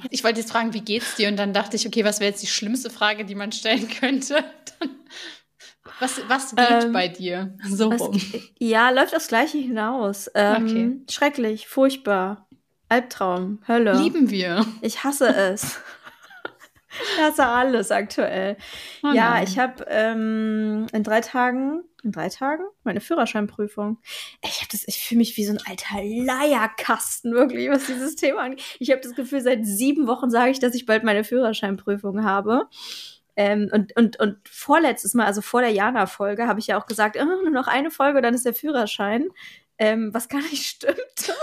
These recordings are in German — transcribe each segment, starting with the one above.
Ich wollte jetzt fragen, wie geht's dir? Und dann dachte ich, okay, was wäre jetzt die schlimmste Frage, die man stellen könnte? Was geht bei dir? So rum. Ja, läuft aufs Gleiche hinaus. Okay. Schrecklich, furchtbar. Albtraum, Hölle. Lieben wir. Ich hasse es. Ich hasse alles aktuell. Oh Ja, ich nein. habe in 3 Tagen, meine Führerscheinprüfung. Ich fühle mich wie so ein alter Leierkasten, wirklich, was dieses Thema angeht. Ich habe das Gefühl, seit 7 Wochen sage ich, dass ich bald meine Führerscheinprüfung habe. Und vorletztes Mal, also vor der Jana-Folge, habe ich ja auch gesagt, nur noch eine Folge, dann ist der Führerschein. Was gar nicht stimmt.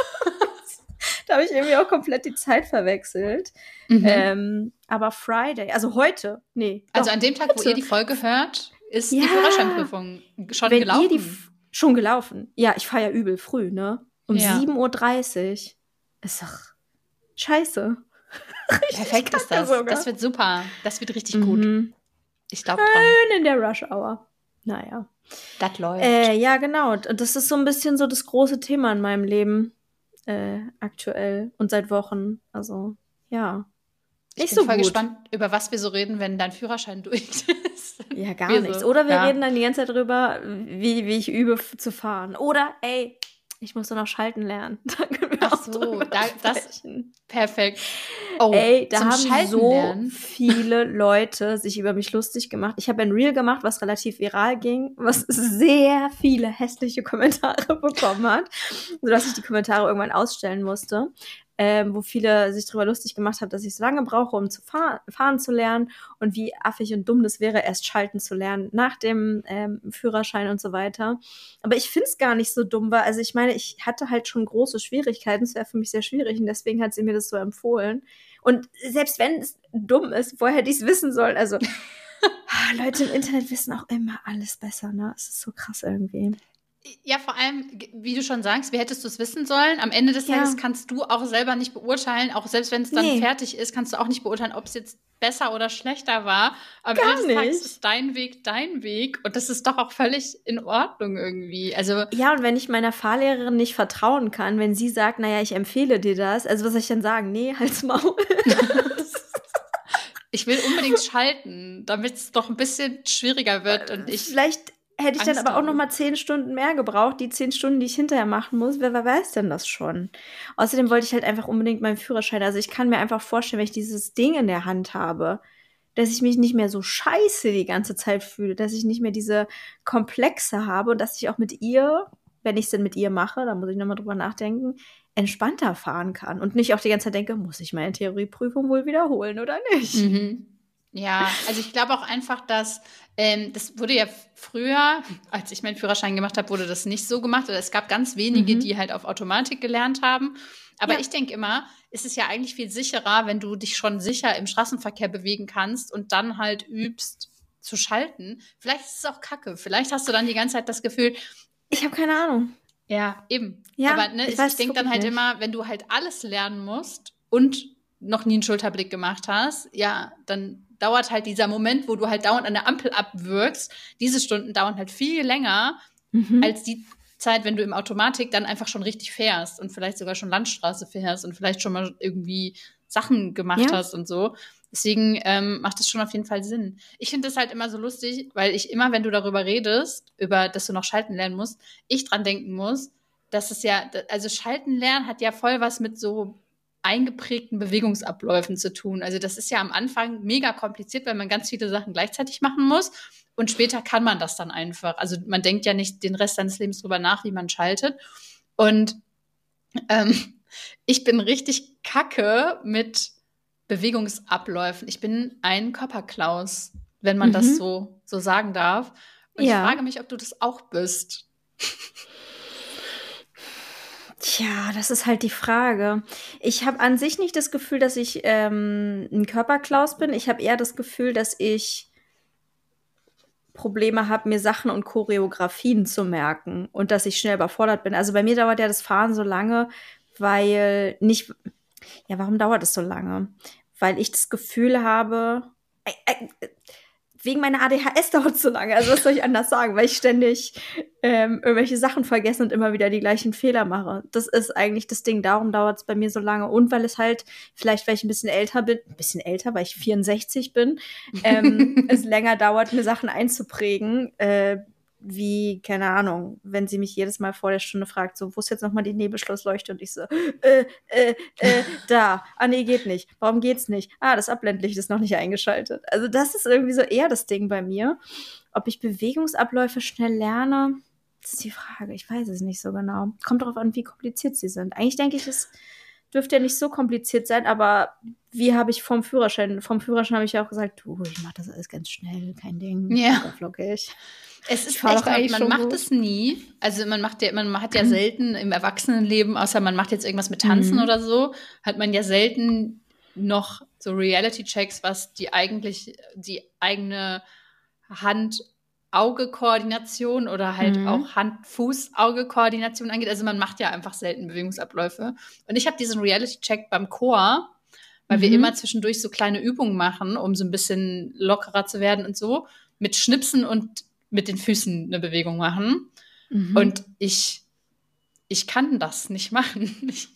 Da habe ich irgendwie auch komplett die Zeit verwechselt. Aber Friday, also heute, nee. Also doch, an dem Tag, wo heute. ihr die Folge hört, ist Ja, die Führerscheinprüfung schon wenn gelaufen. ihr schon gelaufen. Ja, ich fahre ja übel früh, ne? Um Ja. 7:30 Uhr. Ist doch scheiße. Perfekt ist kacke das. sogar. Das wird super. Das wird richtig gut. Ich glaube dran. Schön in der Rush-Hour. Naja. Das läuft. Ja, genau. Und das ist so ein bisschen so das große Thema in meinem Leben aktuell und seit Wochen. Also, ja. Ich Nicht bin so voll gut. gespannt, über was wir so reden, wenn dein Führerschein durch ist. Ja, gar Wir nichts. so, Oder wir ja. reden dann die ganze Zeit drüber, wie ich übe zu fahren. Oder, ey, ich muss nur noch schalten lernen. Da können wir Ach auch so, drüber das sprechen. perfekt. Oh, Ey, da zum haben Schalten so lernen. viele Leute sich über mich lustig gemacht. Ich habe ein Reel gemacht, was relativ viral ging, was sehr viele hässliche Kommentare bekommen hat, sodass ich die Kommentare irgendwann ausstellen musste, wo viele sich darüber lustig gemacht haben, dass ich so lange brauche, um fahren zu lernen und wie affig und dumm das wäre, erst schalten zu lernen nach dem Führerschein und so weiter. Aber ich finde es gar nicht so dumm, weil, also ich meine, ich hatte halt schon große Schwierigkeiten, es wäre für mich sehr schwierig und deswegen hat sie mir das so empfohlen. Und selbst wenn es dumm ist, woher hätte ich es wissen sollen? Also, Leute im Internet wissen auch immer alles besser, ne? Es ist so krass irgendwie. Ja, vor allem, wie du schon sagst, wie hättest du es wissen sollen? Am Ende des Tages kannst du auch selber nicht beurteilen, auch selbst wenn es dann fertig ist, kannst du auch nicht beurteilen, ob es jetzt besser oder schlechter war. Am Ende des Tages ist dein Weg und das ist doch auch völlig in Ordnung irgendwie. Also ja, und wenn ich meiner Fahrlehrerin nicht vertrauen kann, wenn sie sagt, naja, ich empfehle dir das, also was soll ich dann sagen? Nee, halt's Maul. Ich will unbedingt schalten, damit es doch ein bisschen schwieriger wird und ich Vielleicht hätte ich dann aber auch noch mal 10 Stunden mehr gebraucht, die 10 Stunden, die ich hinterher machen muss. Wer weiß denn das schon? Außerdem wollte ich halt einfach unbedingt meinen Führerschein. Also ich kann mir einfach vorstellen, wenn ich dieses Ding in der Hand habe, dass ich mich nicht mehr so scheiße die ganze Zeit fühle, dass ich nicht mehr diese Komplexe habe und dass ich auch mit ihr, wenn ich es denn mit ihr mache, da muss ich nochmal drüber nachdenken, entspannter fahren kann und nicht auch die ganze Zeit denke, muss ich meine Theorieprüfung wohl wiederholen oder nicht? Ja, also ich glaube auch einfach, dass das wurde ja früher, als ich meinen Führerschein gemacht habe, wurde das nicht so gemacht. Oder es gab ganz wenige, die halt auf Automatik gelernt haben. Aber ich denke immer, es ist ja eigentlich viel sicherer, wenn du dich schon sicher im Straßenverkehr bewegen kannst und dann halt übst zu schalten. Vielleicht ist es auch Kacke. Vielleicht hast du dann die ganze Zeit das Gefühl, ich habe keine Ahnung. Ja, eben. Ja, aber ne, ich denke dann halt immer, wenn du halt alles lernen musst und noch nie einen Schulterblick gemacht hast, ja, dann dauert halt dieser Moment, wo du halt dauernd an der Ampel abwirkst, diese Stunden dauern halt viel länger als die Zeit, wenn du im Automatik dann einfach schon richtig fährst und vielleicht sogar schon Landstraße fährst und vielleicht schon mal irgendwie Sachen gemacht hast und so. Deswegen macht das schon auf jeden Fall Sinn. Ich finde das halt immer so lustig, weil ich immer, wenn du darüber redest, dass du noch schalten lernen musst, ich dran denken muss, dass es ja, also schalten lernen hat ja voll was mit so eingeprägten Bewegungsabläufen zu tun. Also das ist ja am Anfang mega kompliziert, weil man ganz viele Sachen gleichzeitig machen muss und später kann man das dann einfach. Also man denkt ja nicht den Rest seines Lebens drüber nach, wie man schaltet. Und ich bin richtig kacke mit Bewegungsabläufen. Ich bin ein Körperklaus, wenn man das so sagen darf. Und ich frage mich, ob du das auch bist. Tja, das ist halt die Frage. Ich habe an sich nicht das Gefühl, dass ich ein Körperklaus bin. Ich habe eher das Gefühl, dass ich Probleme habe, mir Sachen und Choreografien zu merken und dass ich schnell überfordert bin. Also bei mir dauert ja das Fahren so lange, weil nicht. Ja, warum dauert es so lange? Weil ich das Gefühl habe, wegen meiner ADHS dauert es so lange. Also was soll ich anders sagen? Weil ich ständig irgendwelche Sachen vergesse und immer wieder die gleichen Fehler mache. Das ist eigentlich das Ding. Darum dauert es bei mir so lange. Und weil es halt, vielleicht weil ich ein bisschen älter bin, weil ich 64 bin, es länger dauert, mir Sachen einzuprägen, wie, keine Ahnung, wenn sie mich jedes Mal vor der Stunde fragt, so, wo ist jetzt nochmal die Nebelschlussleuchte? Und ich so, da. Ah, nee, geht nicht. Warum geht's nicht? Ah, das Abblendlicht ist noch nicht eingeschaltet. Also das ist irgendwie so eher das Ding bei mir. Ob ich Bewegungsabläufe schnell lerne, das ist die Frage. Ich weiß es nicht so genau. Kommt darauf an, wie kompliziert sie sind. Eigentlich denke ich, es dürfte ja nicht so kompliziert sein, aber wie habe ich vom Führerschein habe ich ja auch gesagt, du, ich mache das alles ganz schnell, kein Ding, flockig. Es ist echt, man macht es nie. Also man hat ja selten im Erwachsenenleben, außer man macht jetzt irgendwas mit Tanzen oder so, hat man ja selten noch so Reality-Checks, was die eigene Hand-Auge-Koordination oder halt auch Hand-Fuß-Auge-Koordination angeht. Also man macht ja einfach selten Bewegungsabläufe. Und ich habe diesen Reality-Check beim Chor, weil wir immer zwischendurch so kleine Übungen machen, um so ein bisschen lockerer zu werden und so, mit Schnipsen und mit den Füßen eine Bewegung machen. Und ich kann das nicht machen. Ich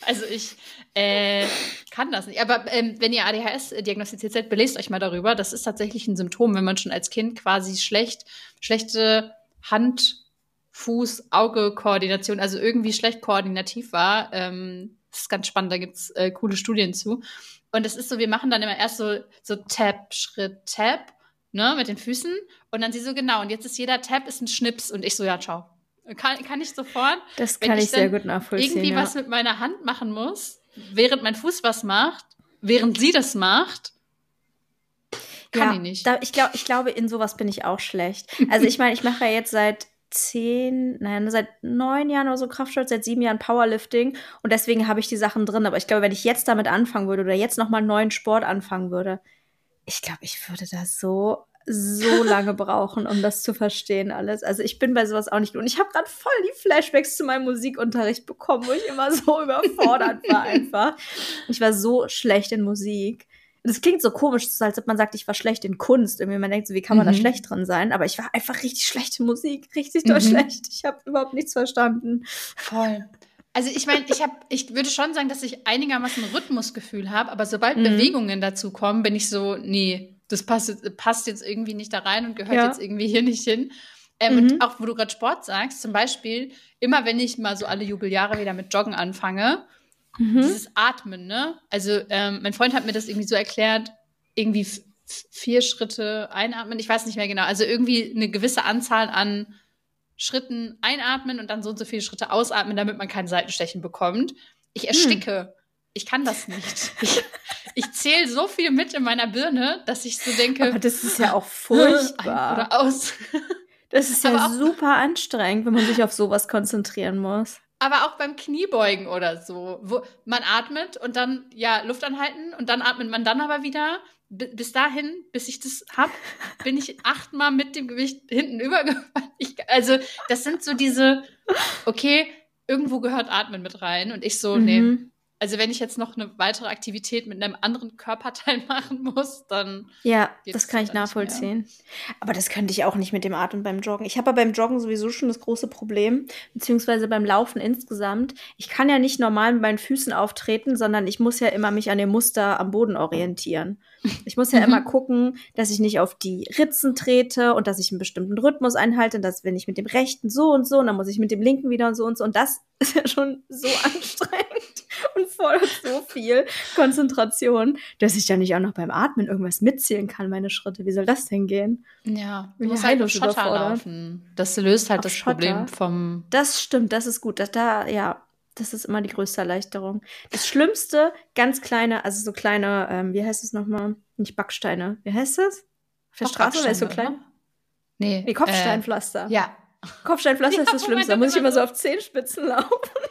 kann das nicht. Aber wenn ihr ADHS diagnostiziert seid, belest euch mal darüber. Das ist tatsächlich ein Symptom, wenn man schon als Kind quasi schlechte Hand-Fuß-Auge-Koordination, also irgendwie schlecht koordinativ war. Das ist ganz spannend, da gibt's coole Studien zu. Und es ist so, wir machen dann immer erst so Tap, Schritt, Tap, ne, mit den Füßen. Und dann sie so, genau, und jetzt ist jeder Tap ist ein Schnips. Und ich so, ja, ciao. Kann ich sofort. Das kann ich sehr gut nachvollziehen. Irgendwie was mit meiner Hand machen muss, während mein Fuß was macht, während sie das macht, kann ich nicht. Ich glaube, in sowas bin ich auch schlecht. Also ich meine, ich mache ja jetzt seit 9 Jahren oder so Kraftsport, seit 7 Jahren Powerlifting und deswegen habe ich die Sachen drin. Aber ich glaube, wenn ich jetzt damit anfangen würde oder jetzt nochmal einen neuen Sport anfangen würde, ich glaube, ich würde da so lange brauchen, um das zu verstehen alles. Also ich bin bei sowas auch nicht gut. Und ich habe gerade voll die Flashbacks zu meinem Musikunterricht bekommen, wo ich immer so überfordert war einfach. Ich war so schlecht in Musik. Das klingt so komisch, als ob man sagt, ich war schlecht in Kunst. Irgendwie man denkt so, wie kann man da schlecht drin sein? Aber ich war einfach richtig schlecht in Musik. Richtig doll schlecht. Ich habe überhaupt nichts verstanden. Voll. Also ich meine, ich würde schon sagen, dass ich einigermaßen Rhythmusgefühl habe, aber sobald Bewegungen dazu kommen, bin ich so, nee, das passt jetzt irgendwie nicht da rein und gehört jetzt irgendwie hier nicht hin. Und auch, wo du gerade Sport sagst, zum Beispiel, immer wenn ich mal so alle Jubeljahre wieder mit Joggen anfange, dieses Atmen, ne? Also mein Freund hat mir das irgendwie so erklärt, irgendwie 4 Schritte einatmen, ich weiß nicht mehr genau, also irgendwie eine gewisse Anzahl an Schritten einatmen und dann so und so viele Schritte ausatmen, damit man kein Seitenstechen bekommt. Ich ersticke. Ich kann das nicht. Ich zähle so viel mit in meiner Birne, dass ich so denke. Aber das ist ja auch furchtbar. Oder aus. Das ist ja super anstrengend, wenn man sich auf sowas konzentrieren muss. Aber auch beim Kniebeugen oder so, wo man atmet und dann Luft anhalten und dann atmet man dann aber wieder. Bis dahin, bis ich das hab, bin ich 8-mal mit dem Gewicht hinten übergefallen. Also das sind so diese, okay, irgendwo gehört Atmen mit rein. Und ich so, nee. Also wenn ich jetzt noch eine weitere Aktivität mit einem anderen Körperteil machen muss, dann ja, das kann ich nachvollziehen. Aber das könnte ich auch nicht mit dem Atmen beim Joggen. Ich habe aber beim Joggen sowieso schon das große Problem, beziehungsweise beim Laufen insgesamt. Ich kann ja nicht normal mit meinen Füßen auftreten, sondern ich muss ja immer mich an dem Muster am Boden orientieren. Ich muss ja immer gucken, dass ich nicht auf die Ritzen trete und dass ich einen bestimmten Rhythmus einhalte, dass wenn ich mit dem rechten so und so, und dann muss ich mit dem linken wieder und so und so. Und das ist ja schon so anstrengend und fordert so viel Konzentration, dass ich dann nicht auch noch beim Atmen irgendwas mitzählen kann, meine Schritte. Wie soll das denn gehen? Ja, du musst halt auf Schotter laufen. Das löst halt das Problem vom... Das stimmt, das ist gut. Das ist immer die größte Erleichterung. Das Schlimmste, ganz kleine, also so kleine, wie heißt es nochmal? Nicht Backsteine. Wie heißt das? Auf der Straße oder ist so klein? Nee, Kopfsteinpflaster. Ja. Kopfsteinpflaster ist das Schlimmste. Da muss ich immer so auf Zehenspitzen laufen.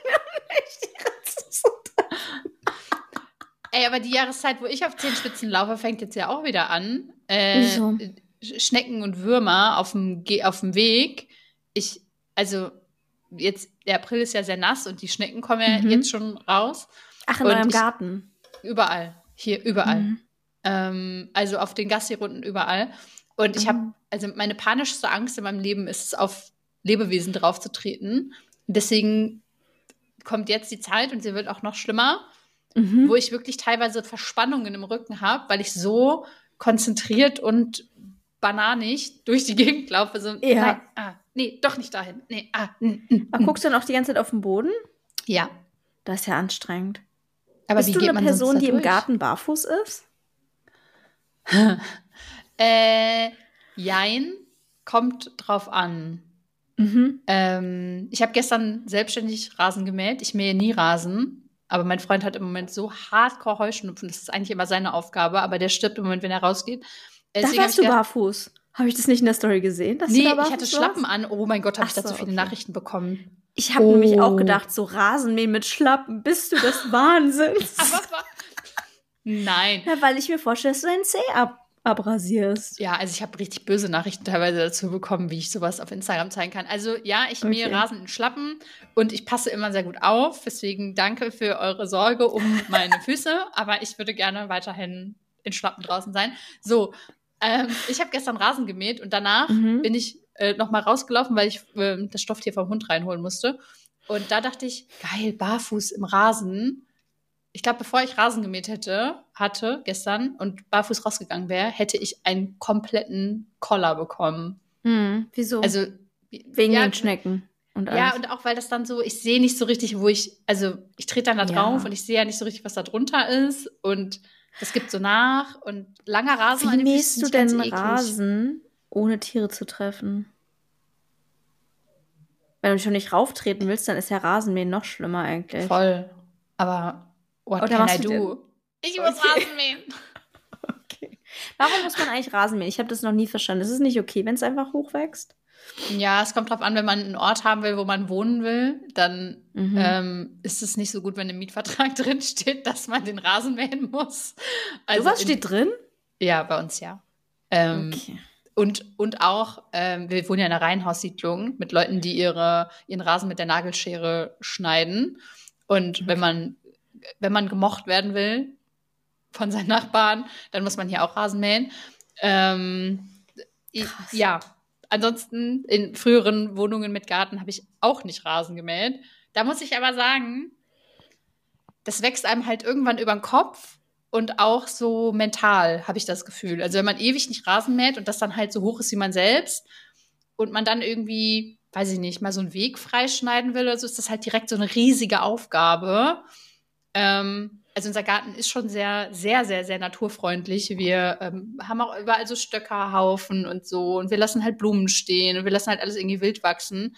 Ey, aber die Jahreszeit, wo ich auf Zehenspitzen laufe, fängt jetzt ja auch wieder an. Wieso? Schnecken und Würmer auf dem Weg. Jetzt, der April ist ja sehr nass und die Schnecken kommen ja jetzt schon raus. Ach, in eurem Garten? Überall. Hier, überall. Also auf den Gassi-Runden überall. Und ich habe, also meine panischste Angst in meinem Leben ist es, auf Lebewesen draufzutreten. Deswegen kommt jetzt die Zeit und sie wird auch noch schlimmer, wo ich wirklich teilweise Verspannungen im Rücken habe, weil ich so konzentriert und bananig durch die Gegend laufe. So, Ja. nein, nee, doch nicht dahin. Nee, Aber guckst du dann auch die ganze Zeit auf den Boden? Ja. Das ist ja anstrengend. Aber Bist wie du geht eine man sonst Person, da die im durch? Garten barfuß ist? Jein, kommt drauf an. Ich habe gestern selbstständig Rasen gemäht. Ich mähe nie Rasen. Aber mein Freund hat im Moment so hardcore Heuschnupfen. Das ist eigentlich immer seine Aufgabe. Aber der stirbt im Moment, wenn er rausgeht. Da Deswegen warst hab du ich barfuß. Habe ich das nicht in der Story gesehen? Dass du Nee, da ich barfuß hatte Schlappen warst? an. Oh mein Gott, habe ich Ach da so so, viele okay. Nachrichten bekommen. Ich habe nämlich auch gedacht, so Rasenmähen mit Schlappen, bist du des Wahnsinns? Nein. Ja, weil ich mir vorstelle, dass du deinen Zeh abrasierst. Ja, also ich habe richtig böse Nachrichten teilweise dazu bekommen, wie ich sowas auf Instagram zeigen kann. Also ja, ich mähe Rasen in Schlappen und ich passe immer sehr gut auf. Deswegen danke für eure Sorge um meine Füße. Aber ich würde gerne weiterhin in Schlappen draußen sein. So, ich habe gestern Rasen gemäht und danach bin ich noch mal rausgelaufen, weil ich das Stofftier vom Hund reinholen musste. Und da dachte ich, geil, barfuß im Rasen. Ich glaube, bevor ich Rasen gemäht hatte gestern und barfuß rausgegangen wäre, hätte ich einen kompletten Koller bekommen. Wieso? Also wegen den Schnecken und alles. Ja, und auch weil das dann so, ich sehe nicht so richtig, ich trete dann da drauf und ich sehe ja nicht so richtig, was da drunter ist und das gibt so nach und langer Rasen an den Wie Füßen mähst du denn Rasen, ohne Tiere zu treffen? Wenn du schon nicht rauftreten willst, dann ist ja Rasenmähen noch schlimmer eigentlich. Voll. Aber what can I do? Ich muss Rasen mähen. Okay. Warum muss man eigentlich Rasen mähen? Ich habe das noch nie verstanden. Ist es nicht okay, wenn es einfach hochwächst? Ja, es kommt drauf an, wenn man einen Ort haben will, wo man wohnen will, dann ist es nicht so gut, wenn im Mietvertrag drin steht, dass man den Rasen mähen muss. Also was steht drin? Ja, bei uns ja. Okay. Und auch, wir wohnen ja in einer Reihenhaussiedlung mit Leuten, die ihren Rasen mit der Nagelschere schneiden. Und wenn man gemocht werden will von seinen Nachbarn, dann muss man hier auch Rasen mähen. Ja, ansonsten in früheren Wohnungen mit Garten habe ich auch nicht Rasen gemäht. Da muss ich aber sagen, das wächst einem halt irgendwann über den Kopf und auch so mental, habe ich das Gefühl. Also wenn man ewig nicht Rasen mäht und das dann halt so hoch ist wie man selbst und man dann irgendwie, weiß ich nicht, mal so einen Weg freischneiden will oder so, ist das halt direkt so eine riesige Aufgabe. Also unser Garten ist schon sehr, sehr, sehr, sehr naturfreundlich. Wir haben auch überall so Stöckerhaufen und so und wir lassen halt Blumen stehen und wir lassen halt alles irgendwie wild wachsen.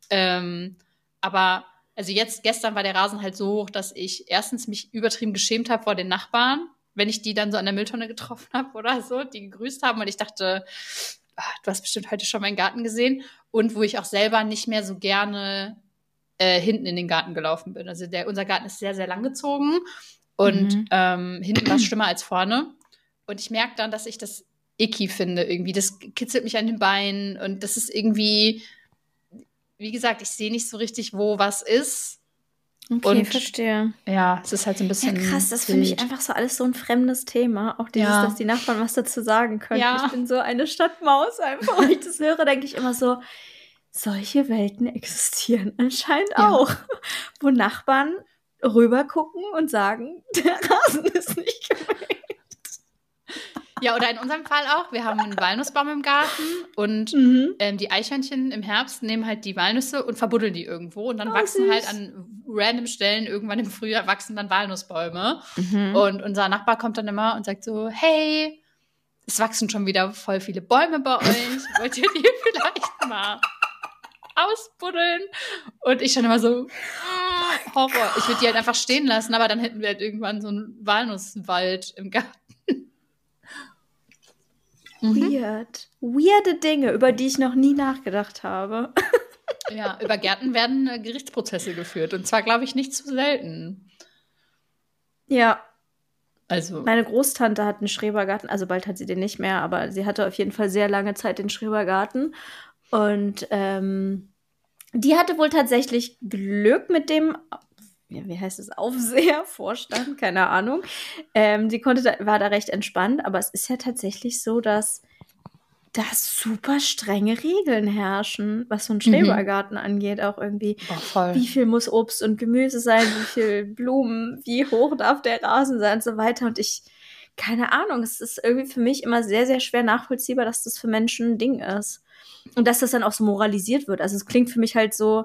Aber also gestern war der Rasen halt so hoch, dass ich erstens mich übertrieben geschämt habe vor den Nachbarn, wenn ich die dann so an der Mülltonne getroffen habe oder so, die gegrüßt haben und ich dachte, du hast bestimmt heute schon meinen Garten gesehen. Und wo ich auch selber nicht mehr so gerne hinten in den Garten gelaufen bin. Also unser Garten ist sehr, sehr lang gezogen und hinten war es schlimmer als vorne. Und ich merke dann, dass ich das icky finde irgendwie. Das kitzelt mich an den Beinen und das ist irgendwie, wie gesagt, ich sehe nicht so richtig, wo was ist. Okay, und, verstehe. Ja, es ist halt so ein bisschen krass, das finde ich einfach so alles so ein fremdes Thema. Auch dieses, dass die Nachbarn was dazu sagen können. Ja. Ich bin so eine Stadtmaus einfach. Wenn ich das höre, denke ich immer so, solche Welten existieren anscheinend auch. Wo Nachbarn rüber gucken und sagen, der Rasen ist nicht gemäht. Ja, oder in unserem Fall auch. Wir haben einen Walnussbaum im Garten und die Eichhörnchen im Herbst nehmen halt die Walnüsse und verbuddeln die irgendwo. Und dann wachsen süß. halt an random Stellen, irgendwann im Frühjahr wachsen dann Walnussbäume. Und unser Nachbar kommt dann immer und sagt so, hey, es wachsen schon wieder voll viele Bäume bei euch. Wollt ihr die vielleicht mal ausbuddeln? Und ich schon immer so, Horror. Ich würde die halt einfach stehen lassen, aber dann hätten wir halt irgendwann so einen Walnusswald im Garten. Weirde Dinge, über die ich noch nie nachgedacht habe. Ja, über Gärten werden Gerichtsprozesse geführt. Und zwar, glaube ich, nicht zu selten. Ja. Also. Meine Großtante hat einen Schrebergarten, also bald hat sie den nicht mehr, aber sie hatte auf jeden Fall sehr lange Zeit den Schrebergarten. Und die hatte wohl tatsächlich Glück mit dem, wie heißt es, Aufseher, Vorstand, keine Ahnung. Die war da recht entspannt, aber es ist ja tatsächlich so, dass dass super strenge Regeln herrschen, was so einen Schrebergarten angeht, auch irgendwie. Voll. Wie viel muss Obst und Gemüse sein, wie viel Blumen, wie hoch darf der Rasen sein und so weiter. Und keine Ahnung, es ist irgendwie für mich immer sehr, sehr schwer nachvollziehbar, dass das für Menschen ein Ding ist. Und dass das dann auch so moralisiert wird. Also es klingt für mich halt so,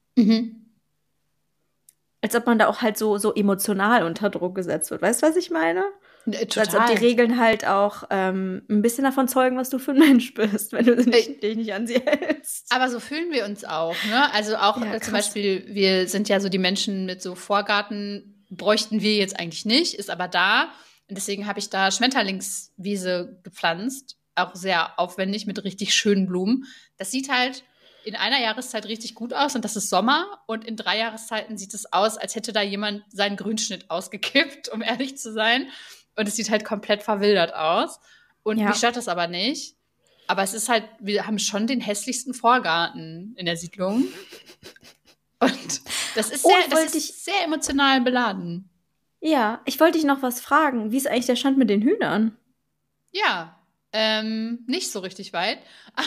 als ob man da auch halt so emotional unter Druck gesetzt wird. Weißt du, was ich meine? Total. Als ob die Regeln halt auch ein bisschen davon zeugen, was du für ein Mensch bist, wenn du dich nicht an sie hältst. Aber so fühlen wir uns auch, ne? Also auch zum Beispiel, wir sind ja so die Menschen mit so Vorgarten, bräuchten wir jetzt eigentlich nicht, ist aber da. Und deswegen habe ich da Schmetterlingswiese gepflanzt, auch sehr aufwendig mit richtig schönen Blumen. Das sieht halt in einer Jahreszeit richtig gut aus und das ist Sommer. Und in 3 Jahreszeiten sieht es aus, als hätte da jemand seinen Grünschnitt ausgekippt, um ehrlich zu sein. Und es sieht halt komplett verwildert aus. Und mich stört das aber nicht. Aber es ist halt, wir haben schon den hässlichsten Vorgarten in der Siedlung. Und das ist sehr emotional beladen. Ja, ich wollte dich noch was fragen. Wie ist eigentlich der Stand mit den Hühnern? Ja, nicht so richtig weit.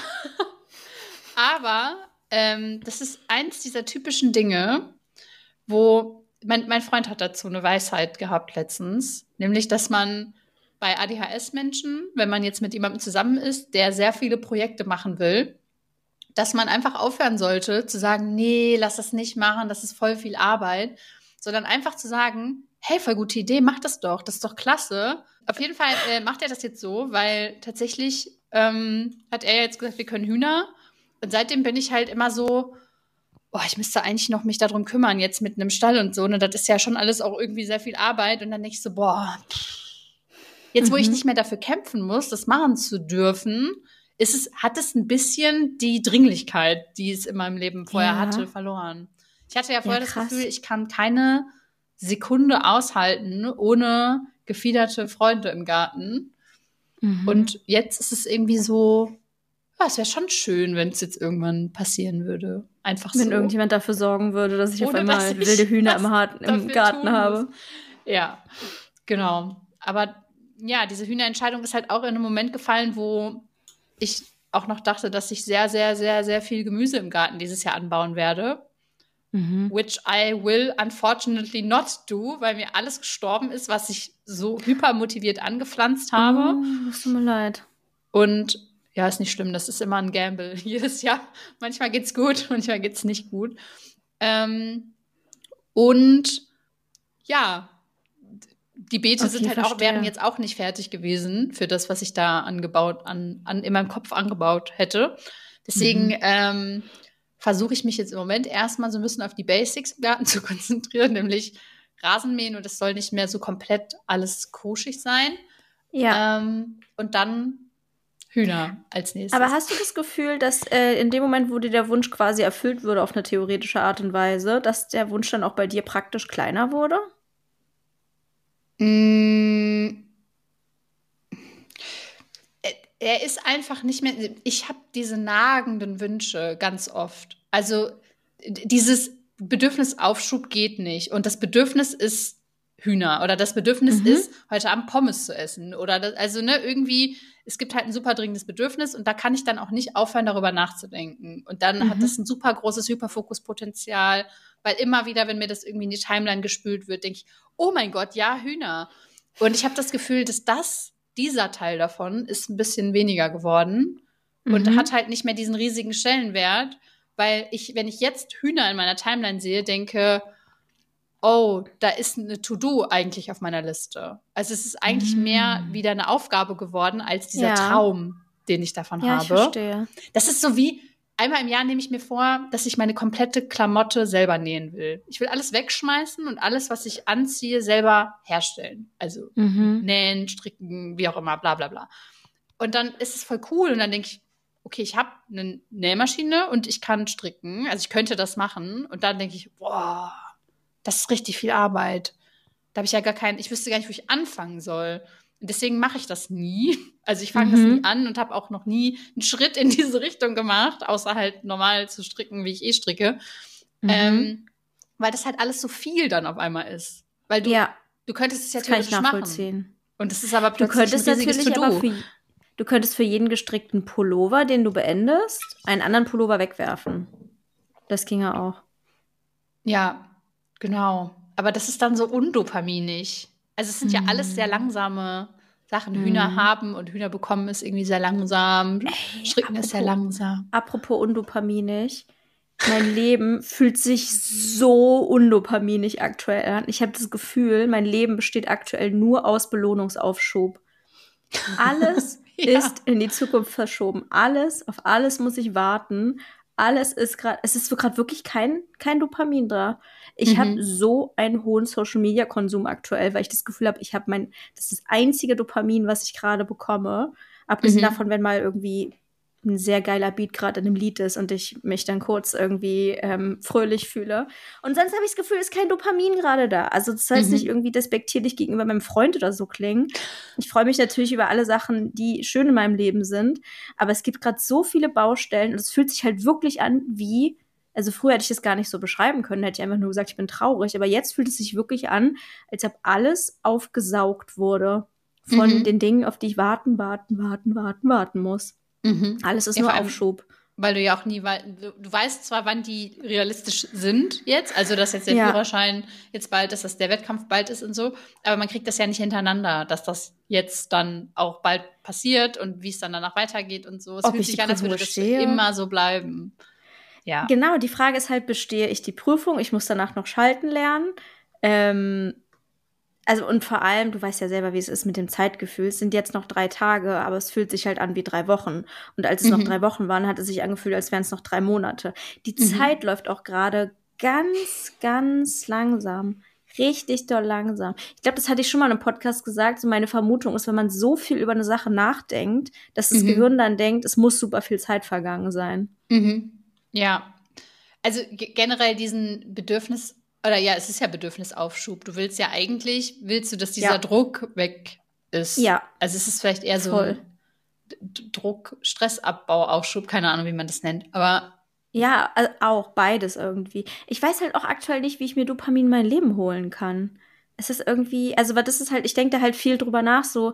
Aber das ist eins dieser typischen Dinge, wo mein Freund hat dazu eine Weisheit gehabt letztens, nämlich, dass man bei ADHS-Menschen, wenn man jetzt mit jemandem zusammen ist, der sehr viele Projekte machen will, dass man einfach aufhören sollte, zu sagen, nee, lass das nicht machen, das ist voll viel Arbeit, sondern einfach zu sagen, hey, voll gute Idee, mach das ist doch klasse. Auf jeden Fall macht er das jetzt so, weil tatsächlich hat er jetzt gesagt, wir können Hühner. Und seitdem bin ich halt immer so, ich müsste eigentlich noch mich darum kümmern, jetzt mit einem Stall und so. Und das ist ja schon alles auch irgendwie sehr viel Arbeit. Und dann denke ich so, jetzt wo ich nicht mehr dafür kämpfen muss, das machen zu dürfen, hat es ein bisschen die Dringlichkeit, die es in meinem Leben vorher hatte, verloren. Ich hatte ja vorher das Gefühl, ich kann keine Sekunde aushalten ohne gefiederte Freunde im Garten. Und jetzt ist es irgendwie so, es wäre schon schön, wenn es jetzt irgendwann passieren würde. Einfach wenn irgendjemand dafür sorgen würde, dass ich auf einmal wilde Hühner im Garten habe. Ja, genau. Aber ja, diese Hühnerentscheidung ist halt auch in einem Moment gefallen, wo ich auch noch dachte, dass ich sehr, sehr, sehr, sehr viel Gemüse im Garten dieses Jahr anbauen werde. Which I will unfortunately not do, weil mir alles gestorben ist, was ich so hypermotiviert angepflanzt habe. Das tut mir leid. Und ja, ist nicht schlimm, das ist immer ein Gamble. Jedes Jahr. Manchmal geht's gut, manchmal geht's nicht gut. Und ja, die Beete wären jetzt auch nicht fertig gewesen für das, was ich da in meinem Kopf angebaut hätte. Deswegen versuche ich mich jetzt im Moment erstmal so ein bisschen auf die Basics im Garten zu konzentrieren, nämlich Rasenmähen, und es soll nicht mehr so komplett alles kruschig sein. Ja. Und dann Hühner als nächstes. Aber hast du das Gefühl, dass in dem Moment, wo dir der Wunsch quasi erfüllt wurde auf eine theoretische Art und Weise, dass der Wunsch dann auch bei dir praktisch kleiner wurde? Er ist einfach nicht mehr. Ich habe diese nagenden Wünsche ganz oft. Also dieses Bedürfnisaufschub geht nicht. Und das Bedürfnis ist Hühner. Oder das Bedürfnis ist, heute Abend Pommes zu essen. Oder irgendwie, es gibt halt ein super dringendes Bedürfnis und da kann ich dann auch nicht aufhören, darüber nachzudenken. Und dann hat das ein super großes Hyperfokuspotenzial, weil immer wieder, wenn mir das irgendwie in die Timeline gespült wird, denke ich, oh mein Gott, ja, Hühner. Und ich habe das Gefühl, dass dieser Teil davon ist ein bisschen weniger geworden und hat halt nicht mehr diesen riesigen Stellenwert, weil wenn ich jetzt Hühner in meiner Timeline sehe, denke, oh, da ist eine To-Do eigentlich auf meiner Liste. Also es ist eigentlich mehr wieder eine Aufgabe geworden, als dieser Traum, den ich davon habe. Ich verstehe. Das ist so wie, einmal im Jahr nehme ich mir vor, dass ich meine komplette Klamotte selber nähen will. Ich will alles wegschmeißen und alles, was ich anziehe, selber herstellen. Also nähen, stricken, wie auch immer, bla bla bla. Und dann ist es voll cool und dann denke ich, okay, ich habe eine Nähmaschine und ich kann stricken. Also ich könnte das machen. Und dann denke ich, boah, das ist richtig viel Arbeit. Da habe ich ja ich wüsste gar nicht, wo ich anfangen soll. Und deswegen mache ich das nie. Also ich fange das nie an und habe auch noch nie einen Schritt in diese Richtung gemacht, außer halt normal zu stricken, wie ich stricken. Weil das halt alles so viel dann auf einmal ist. Weil du könntest es ja theoretisch machen. Und es ist aber plötzlich ein riesiges To-Do. du könntest für jeden gestrickten Pullover, den du beendest, einen anderen Pullover wegwerfen. Das ginge auch. Ja, genau. Aber das ist dann so undopaminig. Also es sind ja alles sehr langsame Sachen. Hühner haben und Hühner bekommen ist irgendwie sehr langsam. Stricken ist sehr langsam. Apropos undopaminisch. Mein Leben fühlt sich so undopaminisch aktuell an. Ich habe das Gefühl, mein Leben besteht aktuell nur aus Belohnungsaufschub. Alles ist in die Zukunft verschoben. Auf alles muss ich warten. Es ist gerade wirklich kein Dopamin da. Ich habe so einen hohen Social-Media-Konsum aktuell, weil ich das Gefühl habe, das ist das einzige Dopamin, was ich gerade bekomme. Abgesehen davon, wenn mal irgendwie ein sehr geiler Beat gerade in einem Lied ist und ich mich dann kurz irgendwie fröhlich fühle. Und sonst habe ich das Gefühl, ist kein Dopamin gerade da. Also das heißt nicht irgendwie despektierlich gegenüber meinem Freund oder so klingen. Ich freue mich natürlich über alle Sachen, die schön in meinem Leben sind. Aber es gibt gerade so viele Baustellen und es fühlt sich halt wirklich an wie, also früher hätte ich das gar nicht so beschreiben können, hätte ich einfach nur gesagt, ich bin traurig. Aber jetzt fühlt es sich wirklich an, als ob alles aufgesaugt wurde von den Dingen, auf die ich warten muss. Alles ist nur Aufschub. Weil du ja auch nie du weißt zwar, wann die realistisch sind jetzt, also dass jetzt der Führerschein jetzt bald ist, dass der Wettkampf bald ist und so, aber man kriegt das ja nicht hintereinander, dass das jetzt dann auch bald passiert und wie es dann danach weitergeht und so. Es fühlt sich an, als würde das immer so bleiben. Ja. Genau, die Frage ist halt, bestehe ich die Prüfung? Ich muss danach noch schalten lernen. Also und vor allem, du weißt ja selber, wie es ist mit dem Zeitgefühl. Es sind jetzt noch 3 Tage, aber es fühlt sich halt an wie 3 Wochen. Und als es noch 3 Wochen waren, hat es sich angefühlt, als wären es noch 3 Monate. Die Zeit läuft auch gerade ganz, ganz langsam. Richtig doll langsam. Ich glaube, das hatte ich schon mal in einem Podcast gesagt. So meine Vermutung ist, wenn man so viel über eine Sache nachdenkt, dass das Gehirn dann denkt, es muss super viel Zeit vergangen sein. Ja. Also generell diesen Bedürfnis oder ja, es ist ja Bedürfnisaufschub. Du willst dass dieser Druck weg ist. Ja. Also es ist vielleicht eher so ein Druck, Stressabbau, Aufschub, keine Ahnung, wie man das nennt. Aber ja, also auch beides irgendwie. Ich weiß halt auch aktuell nicht, wie ich mir Dopamin in mein Leben holen kann. Es ist irgendwie, also das ist halt, ich denke da halt viel drüber nach, so,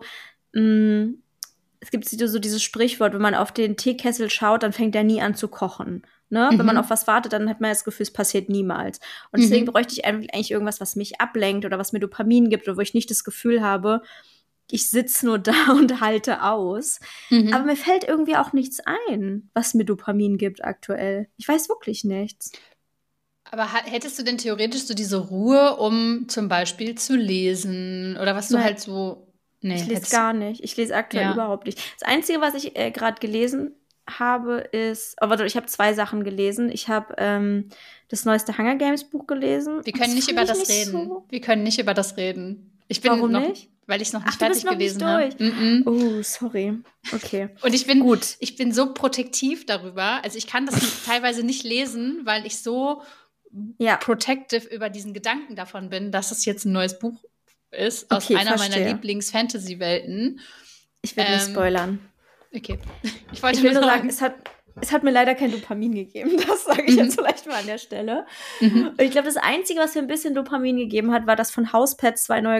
es gibt so dieses Sprichwort, wenn man auf den Teekessel schaut, dann fängt er nie an zu kochen. Ne? Wenn man auf was wartet, dann hat man das Gefühl, es passiert niemals. Und deswegen bräuchte ich eigentlich irgendwas, was mich ablenkt oder was mir Dopamin gibt oder wo ich nicht das Gefühl habe, ich sitze nur da und halte aus. Aber mir fällt irgendwie auch nichts ein, was mir Dopamin gibt aktuell. Ich weiß wirklich nichts. Aber hättest du denn theoretisch so diese Ruhe, um zum Beispiel zu lesen oder was du halt so... Nee, ich lese gar nicht. Ich lese aktuell überhaupt nicht. Das Einzige, was ich gerade gelesen habe, ist... Oh, warte, ich habe 2 Sachen gelesen. Ich habe das neueste Hunger Games Buch gelesen. Wir können nicht über das reden. So. Wir können nicht über das reden. Warum nicht? Weil ich es noch nicht fertig gelesen habe. Oh, sorry. Okay. Und ich bin so protektiv darüber. Also ich kann das teilweise nicht lesen, weil ich so protective über diesen Gedanken davon bin, dass es jetzt ein neues Buch ist aus einer meiner Lieblings-Fantasy-Welten. Ich will nicht spoilern. Okay. Ich will nur sagen, es hat mir leider kein Dopamin gegeben. Das sage ich jetzt vielleicht mal an der Stelle. Und ich glaube, das Einzige, was mir ein bisschen Dopamin gegeben hat, war, dass von Housepets 2 neue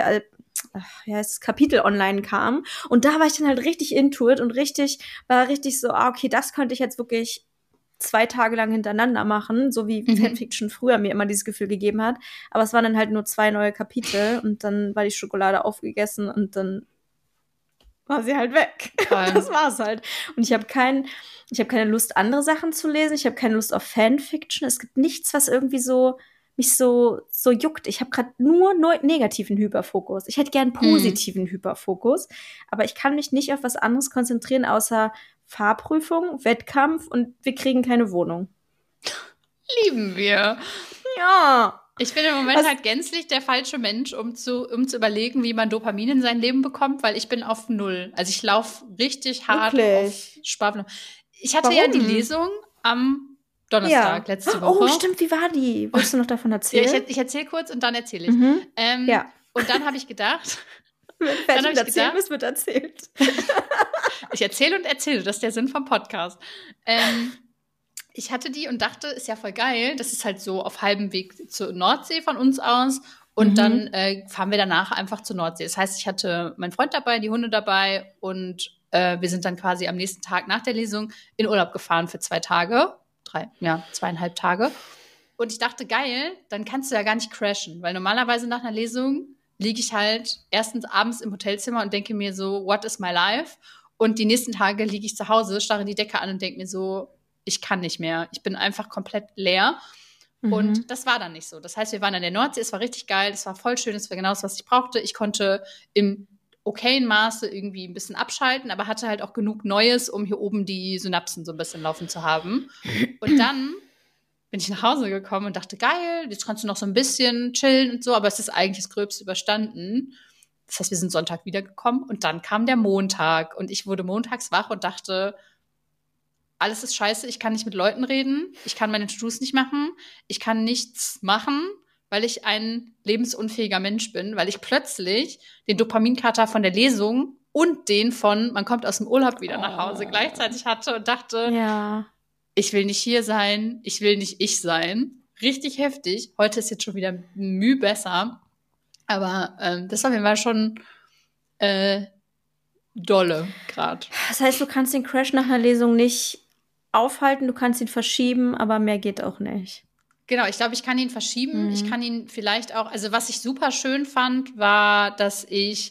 Kapitel online kam. Und da war ich dann halt richtig into it und war richtig so, okay, das könnte ich jetzt wirklich 2 Tage lang hintereinander machen, so wie Fanfiction früher mir immer dieses Gefühl gegeben hat. Aber es waren dann halt nur 2 neue Kapitel und dann war die Schokolade aufgegessen und dann war sie halt weg. Das war's halt. Und ich habe keine Lust, andere Sachen zu lesen. Ich habe keine Lust auf Fanfiction. Es gibt nichts, was irgendwie mich so juckt. Ich habe gerade nur negativen Hyperfokus. Ich hätte gern positiven Hyperfokus, aber ich kann mich nicht auf was anderes konzentrieren, außer Fahrprüfung, Wettkampf und wir kriegen keine Wohnung. Lieben wir. Ja. Ich bin im Moment halt gänzlich der falsche Mensch, um zu überlegen, wie man Dopamin in sein Leben bekommt, weil ich bin auf 0. Also ich laufe richtig hart auf Sparflamme. Ich hatte ja die Lesung am Donnerstag letzte Woche. Oh, stimmt, wie war die? Willst du noch davon erzählen? Ja, ich erzähle kurz und dann erzähle ich. Und dann habe ich gedacht... Es wird erzählt. Ich erzähle und erzähle, das ist der Sinn vom Podcast. Ich hatte die und dachte, ist ja voll geil. Das ist halt so auf halbem Weg zur Nordsee von uns aus. Und dann fahren wir danach einfach zur Nordsee. Das heißt, ich hatte meinen Freund dabei, die Hunde dabei und wir sind dann quasi am nächsten Tag nach der Lesung in Urlaub gefahren für 2 Tage. 2,5 Tage. Und ich dachte, geil, dann kannst du ja gar nicht crashen, weil normalerweise nach einer Lesung liege ich halt erstens abends im Hotelzimmer und denke mir so, what is my life? Und die nächsten Tage liege ich zu Hause, starre die Decke an und denke mir so, ich kann nicht mehr. Ich bin einfach komplett leer. Und das war dann nicht so. Das heißt, wir waren an der Nordsee, es war richtig geil, es war voll schön, es war genau das, was ich brauchte. Ich konnte im okayen Maße irgendwie ein bisschen abschalten, aber hatte halt auch genug Neues, um hier oben die Synapsen so ein bisschen laufen zu haben. Und dann bin ich nach Hause gekommen und dachte, geil, jetzt kannst du noch so ein bisschen chillen und so, aber es ist eigentlich das Gröbste überstanden. Das heißt, wir sind Sonntag wiedergekommen und dann kam der Montag und ich wurde montags wach und dachte, alles ist scheiße, ich kann nicht mit Leuten reden, ich kann meine To-Dos nicht machen, ich kann nichts machen, weil ich ein lebensunfähiger Mensch bin, weil ich plötzlich den Dopaminkater von der Lesung und den von man kommt aus dem Urlaub wieder nach Hause gleichzeitig hatte und dachte, Ja. ich will nicht hier sein, ich will nicht ich sein. Richtig heftig. Heute ist jetzt schon wieder müh besser. Aber das war auf jeden Fall schon dolle gerade. Das heißt, du kannst den Crash nach einer Lesung nicht aufhalten, du kannst ihn verschieben, aber mehr geht auch nicht. Genau, ich glaube, ich kann ihn verschieben. Ich kann ihn vielleicht auch, also was ich super schön fand, war, dass ich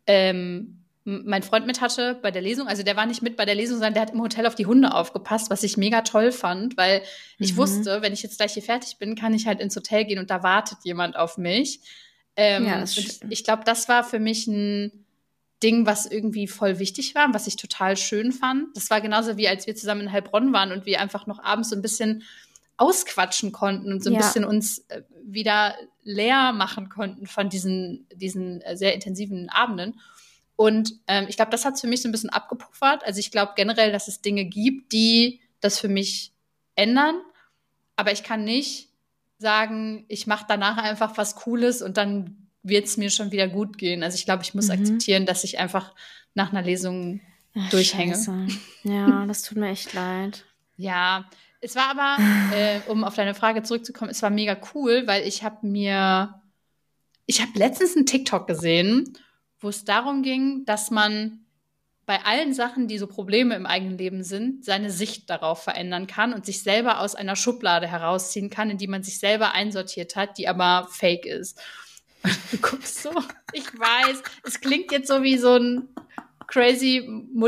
meinen Freund mit hatte bei der Lesung. Also der war nicht mit bei der Lesung, sondern der hat im Hotel auf die Hunde aufgepasst, was ich mega toll fand, weil ich wusste, wenn ich jetzt gleich hier fertig bin, kann ich halt ins Hotel gehen und da wartet jemand auf mich. Ja, das stimmt. Ich glaube, das war für mich ein Ding, was irgendwie voll wichtig war, was ich total schön fand. Das war genauso wie, als wir zusammen in Heilbronn waren und wir einfach noch abends so ein bisschen ausquatschen konnten und so ein bisschen uns wieder leer machen konnten von diesen sehr intensiven Abenden. Und ich glaube, das hat es für mich so ein bisschen abgepuffert. Also ich glaube generell, dass es Dinge gibt, die das für mich ändern. Aber ich kann nicht sagen, ich mache danach einfach was Cooles und dann wird es mir schon wieder gut gehen. Also ich glaube, ich muss akzeptieren, dass ich einfach nach einer Lesung durchhänge. Scheiße. Ja, das tut mir echt leid. Ja, es war aber, um auf deine Frage zurückzukommen, es war mega cool, weil ich habe letztens einen TikTok gesehen, wo es darum ging, dass man bei allen Sachen, die so Probleme im eigenen Leben sind, seine Sicht darauf verändern kann und sich selber aus einer Schublade herausziehen kann, in die man sich selber einsortiert hat, die aber fake ist. Und du guckst so, ich weiß, es klingt jetzt so wie so ein crazy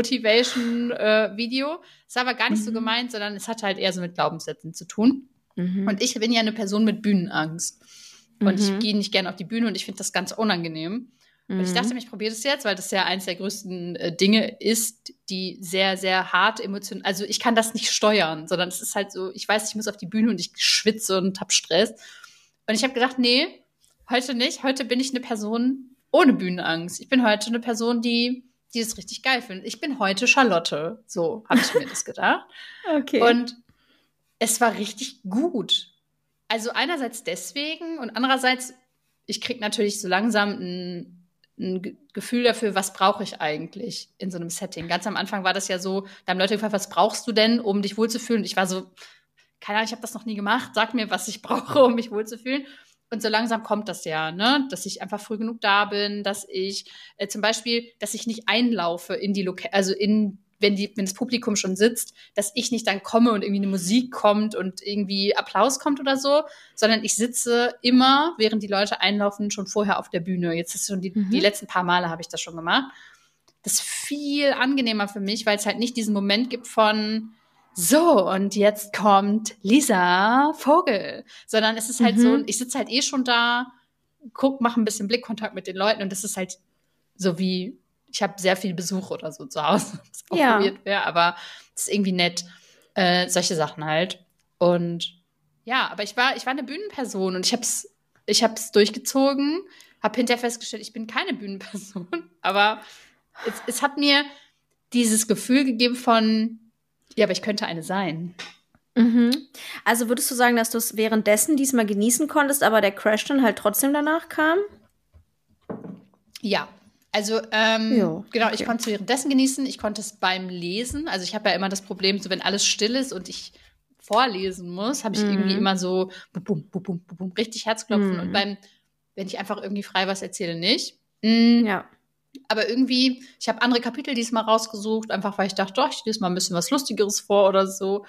Motivation-Video. Ist aber gar nicht so gemeint, sondern es hat halt eher so mit Glaubenssätzen zu tun. Und ich bin ja eine Person mit Bühnenangst. Und ich gehe nicht gerne auf die Bühne und ich finde das ganz unangenehm. Und ich dachte mir, ich probiere das jetzt, weil das ja eins der größten Dinge ist, die sehr, sehr hart emotional, also ich kann das nicht steuern, sondern es ist halt so, ich weiß, ich muss auf die Bühne und ich schwitze und habe Stress. Und ich habe gedacht, nee, heute nicht. Heute bin ich eine Person ohne Bühnenangst. Ich bin heute eine Person, die es richtig geil findet. Ich bin heute Charlotte. So habe ich mir das gedacht. Okay. Und es war richtig gut. Also einerseits deswegen und andererseits, ich kriege natürlich so langsam ein Gefühl dafür, was brauche ich eigentlich in so einem Setting. Ganz am Anfang war das ja so, da haben Leute gefragt, was brauchst du denn, um dich wohlzufühlen? Und ich war so, keine Ahnung, ich habe das noch nie gemacht. Sag mir, was ich brauche, um mich wohlzufühlen. Und so langsam kommt das ja, ne? Dass ich einfach früh genug da bin, dass ich zum Beispiel, dass ich nicht einlaufe in die also wenn das Publikum schon sitzt, dass ich nicht dann komme und irgendwie eine Musik kommt und irgendwie Applaus kommt oder so, sondern ich sitze immer, während die Leute einlaufen, schon vorher auf der Bühne. Jetzt ist schon die letzten paar Male habe ich das schon gemacht. Das ist viel angenehmer für mich, weil es halt nicht diesen Moment gibt von so, und jetzt kommt Lisa Vogel. Sondern es ist halt so, ich sitze halt eh schon da, mache ein bisschen Blickkontakt mit den Leuten und das ist halt so wie, ich habe sehr viel Besuch oder so zu Hause, was auch weird wäre, aber es ist irgendwie nett. Solche Sachen halt. Und ja, aber ich war eine Bühnenperson und ich hab's durchgezogen, habe hinterher festgestellt, ich bin keine Bühnenperson, aber es hat mir dieses Gefühl gegeben von, ja, aber ich könnte eine sein. Also würdest du sagen, dass du es währenddessen diesmal genießen konntest, aber der Crash dann halt trotzdem danach kam? Ja, also genau, okay. Ich konnte es währenddessen genießen, ich konnte es beim Lesen, also ich habe ja immer das Problem, so wenn alles still ist und ich vorlesen muss, habe ich irgendwie immer so bum, bum, bum, bum, richtig Herzklopfen und wenn ich einfach irgendwie frei was erzähle, nicht. Ja. Aber irgendwie, ich habe andere Kapitel diesmal rausgesucht, einfach weil ich dachte, doch, ich lese mal ein bisschen was Lustigeres vor oder so.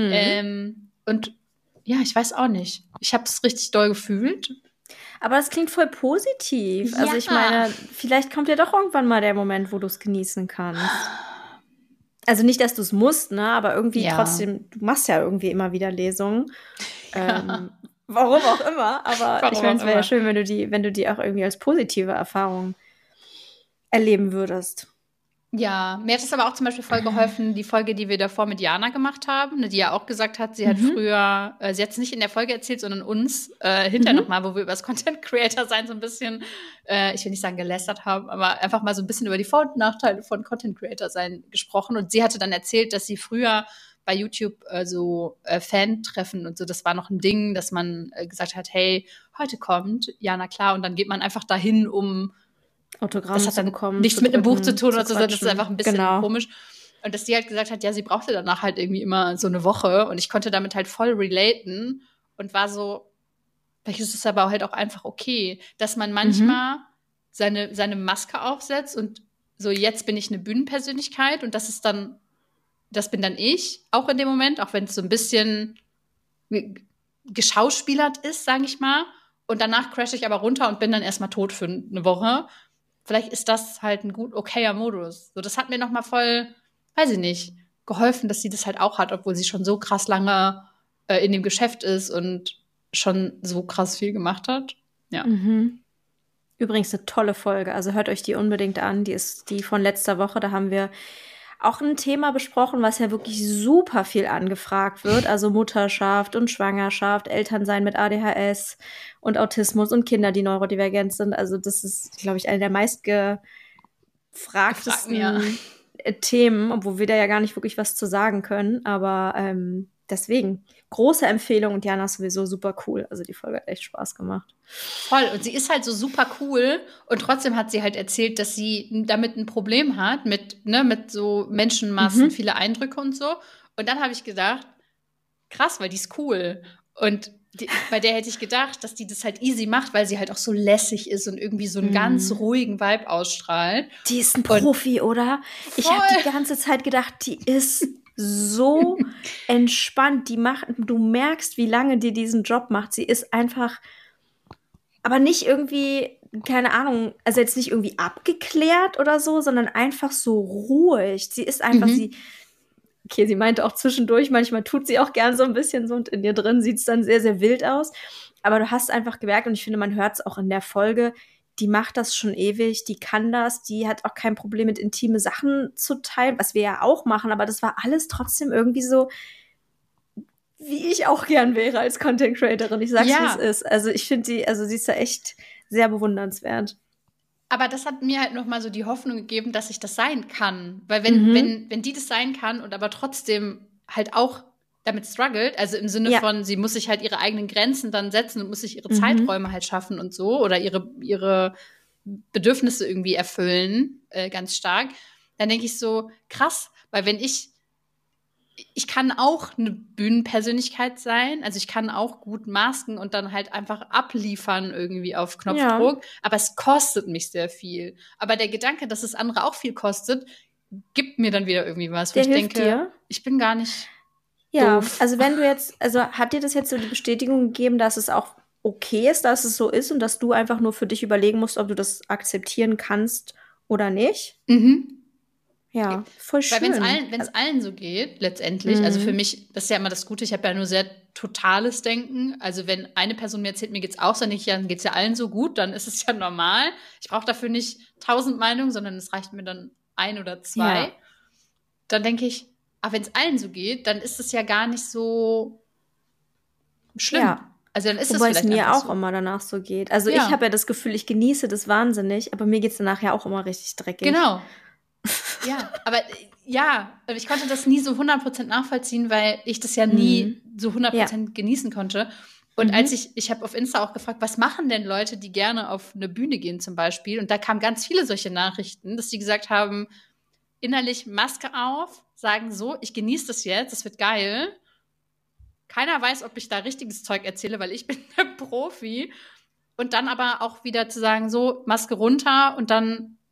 Und ja, ich weiß auch nicht. Ich habe es richtig doll gefühlt. Aber das klingt voll positiv. Also ich Ja. meine, vielleicht kommt ja doch irgendwann mal der Moment, wo du es genießen kannst. Also nicht, dass du es musst, ne? Aber irgendwie Ja. trotzdem, du machst ja irgendwie immer wieder Lesungen. Ja. Warum auch immer. Aber Warum ich meine, auch es wäre ja immer. schön, wenn du die auch irgendwie als positive Erfahrung erleben würdest. Ja, mir hat es aber auch zum Beispiel voll geholfen, die Folge, die wir davor mit Jana gemacht haben, ne, die ja auch gesagt hat, sie hat früher, sie hat es nicht in der Folge erzählt, sondern uns hinterher nochmal, wo wir über das Content Creator sein so ein bisschen, ich will nicht sagen gelästert haben, aber einfach mal so ein bisschen über die Vor- und Nachteile von Content Creator sein gesprochen. Und sie hatte dann erzählt, dass sie früher bei YouTube so Fan-Treffen und so, das war noch ein Ding, dass man gesagt hat, hey, heute kommt Jana klar, und dann geht man einfach dahin, um Autogramm das hat zu dann bekommen, nichts zu mit einem Buch drücken, zu tun zu oder so, sondern das ist quatschen. einfach ein bisschen Genau. komisch. Und dass sie halt gesagt hat, ja, sie brauchte danach halt irgendwie immer so eine Woche, und ich konnte damit halt voll relaten und war so, vielleicht ist es aber halt auch einfach okay, dass man manchmal seine Maske aufsetzt und so, jetzt bin ich eine Bühnenpersönlichkeit, und das bin dann ich, auch in dem Moment, auch wenn es so ein bisschen geschauspielert ist, sage ich mal. Und danach crashe ich aber runter und bin dann erstmal tot für eine Woche. Vielleicht ist das halt ein gut okayer Modus. So, das hat mir nochmal voll, weiß ich nicht, geholfen, dass sie das halt auch hat, obwohl sie schon so krass lange in dem Geschäft ist und schon so krass viel gemacht hat. Ja. Übrigens eine tolle Folge. Also hört euch die unbedingt an. Die ist die von letzter Woche. Da haben wir auch ein Thema besprochen, was ja wirklich super viel angefragt wird. Also Mutterschaft und Schwangerschaft, Elternsein mit ADHS und Autismus und Kinder, die neurodivergent sind. Also das ist, glaube ich, eine der meistgefragtesten Themen, obwohl wir da ja gar nicht wirklich was zu sagen können. Aber deswegen, große Empfehlung, und Jana ist sowieso super cool. Also die Folge hat echt Spaß gemacht. Voll. Und sie ist halt so super cool, und trotzdem hat sie halt erzählt, dass sie damit ein Problem hat, mit so Menschenmassen, viele Eindrücke und so. Und dann habe ich gedacht, krass, weil die ist cool. Und bei der hätte ich gedacht, dass die das halt easy macht, weil sie halt auch so lässig ist und irgendwie so einen ganz ruhigen Vibe ausstrahlt. Die ist ein Profi, oder? Ich habe die ganze Zeit gedacht, die ist so entspannt. Du merkst, wie lange die diesen Job macht. Sie ist einfach, aber nicht irgendwie, keine Ahnung, also jetzt nicht irgendwie abgeklärt oder so, sondern einfach so ruhig. Sie ist einfach, okay, sie meinte auch zwischendurch, manchmal tut sie auch gern so ein bisschen so, und in ihr drin sieht es dann sehr, sehr wild aus. Aber du hast einfach gemerkt, und ich finde, man hört es auch in der Folge, die macht das schon ewig, die kann das, die hat auch kein Problem mit intime Sachen zu teilen, was wir ja auch machen, aber das war alles trotzdem irgendwie so, wie ich auch gern wäre als Content Creatorin. Ich sag's, wie es ist. Also ich finde sie ist da echt sehr bewundernswert. Aber das hat mir halt noch mal so die Hoffnung gegeben, dass ich das sein kann. Weil wenn die das sein kann und aber trotzdem halt auch damit struggelt, also im Sinne von, sie muss sich halt ihre eigenen Grenzen dann setzen und muss sich ihre Zeiträume halt schaffen und so, oder ihre Bedürfnisse irgendwie erfüllen, ganz stark, dann denke ich so, krass, weil wenn ich kann auch eine Bühnenpersönlichkeit sein, also ich kann auch gut masken und dann halt einfach abliefern irgendwie auf Knopfdruck, aber es kostet mich sehr viel. Aber der Gedanke, dass es andere auch viel kostet, gibt mir dann wieder irgendwie was, wo ich denke, ich bin gar nicht doof. Also wenn du jetzt, also hat dir das jetzt so die Bestätigung gegeben, dass es auch okay ist, dass es so ist und dass du einfach nur für dich überlegen musst, ob du das akzeptieren kannst oder nicht? Ja, voll schön. Weil wenn es allen so geht, letztendlich, also für mich, das ist ja immer das Gute, ich habe ja nur sehr totales Denken. Also wenn eine Person mir erzählt, mir geht's auch so, dann geht's ja allen so gut, dann ist es ja normal. Ich brauche dafür nicht 1000 Meinungen, sondern es reicht mir dann 1 oder 2. Ja. Dann denke ich, wenn es allen so geht, dann ist es ja gar nicht so schlimm. Ja. Also dann ist Wobei es mir auch so immer danach so geht. Also ich habe ja das Gefühl, ich genieße das wahnsinnig, aber mir geht's danach ja auch immer richtig dreckig. Genau. Ja, aber ich konnte das nie so 100% nachvollziehen, weil ich das ja nie so 100% genießen konnte. Und als ich habe auf Insta auch gefragt, was machen denn Leute, die gerne auf eine Bühne gehen zum Beispiel? Und da kamen ganz viele solche Nachrichten, dass die gesagt haben, innerlich Maske auf, sagen so, ich genieße das jetzt, das wird geil. Keiner weiß, ob ich da richtiges Zeug erzähle, weil ich bin der Profi. Und dann aber auch wieder zu sagen, so, Maske runter und dann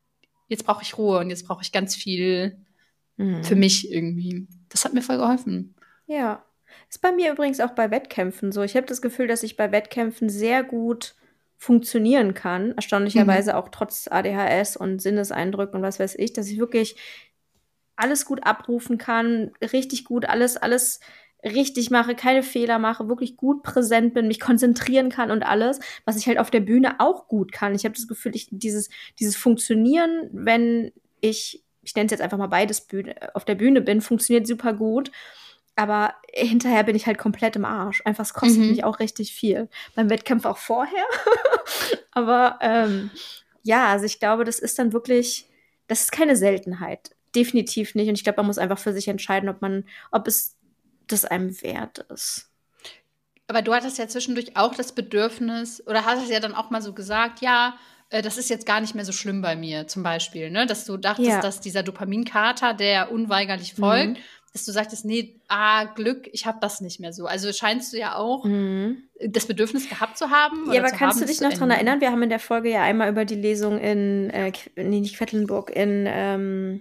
jetzt brauche ich Ruhe und jetzt brauche ich ganz viel für mich irgendwie. Das hat mir voll geholfen. Ja. Ist bei mir übrigens auch bei Wettkämpfen so. Ich habe das Gefühl, dass ich bei Wettkämpfen sehr gut funktionieren kann. Erstaunlicherweise auch trotz ADHS und Sinneseindrücken und was weiß ich, dass ich wirklich alles gut abrufen kann, richtig gut alles richtig mache, keine Fehler mache, wirklich gut präsent bin, mich konzentrieren kann und alles, was ich halt auf der Bühne auch gut kann. Ich habe das Gefühl, dieses Funktionieren, wenn ich nenne es jetzt einfach mal beides auf der Bühne bin, funktioniert super gut. Aber hinterher bin ich halt komplett im Arsch. Einfach, es kostet mich auch richtig viel. Beim Wettkampf auch vorher. Aber ja, also ich glaube, das ist dann wirklich, das ist keine Seltenheit. Definitiv nicht. Und ich glaube, man muss einfach für sich entscheiden, ob es das einem wert ist. Aber du hattest ja zwischendurch auch das Bedürfnis, oder hast es ja dann auch mal so gesagt, ja, das ist jetzt gar nicht mehr so schlimm bei mir, zum Beispiel, ne? Dass du dachtest, dass dieser Dopaminkater, der unweigerlich folgt, dass du sagtest, nee, Glück, ich habe das nicht mehr so. Also scheinst du ja auch das Bedürfnis gehabt zu haben. Ja, aber kannst du dich noch dran erinnern? Wir haben in der Folge ja einmal über die Lesung in, nicht Quedlinburg, in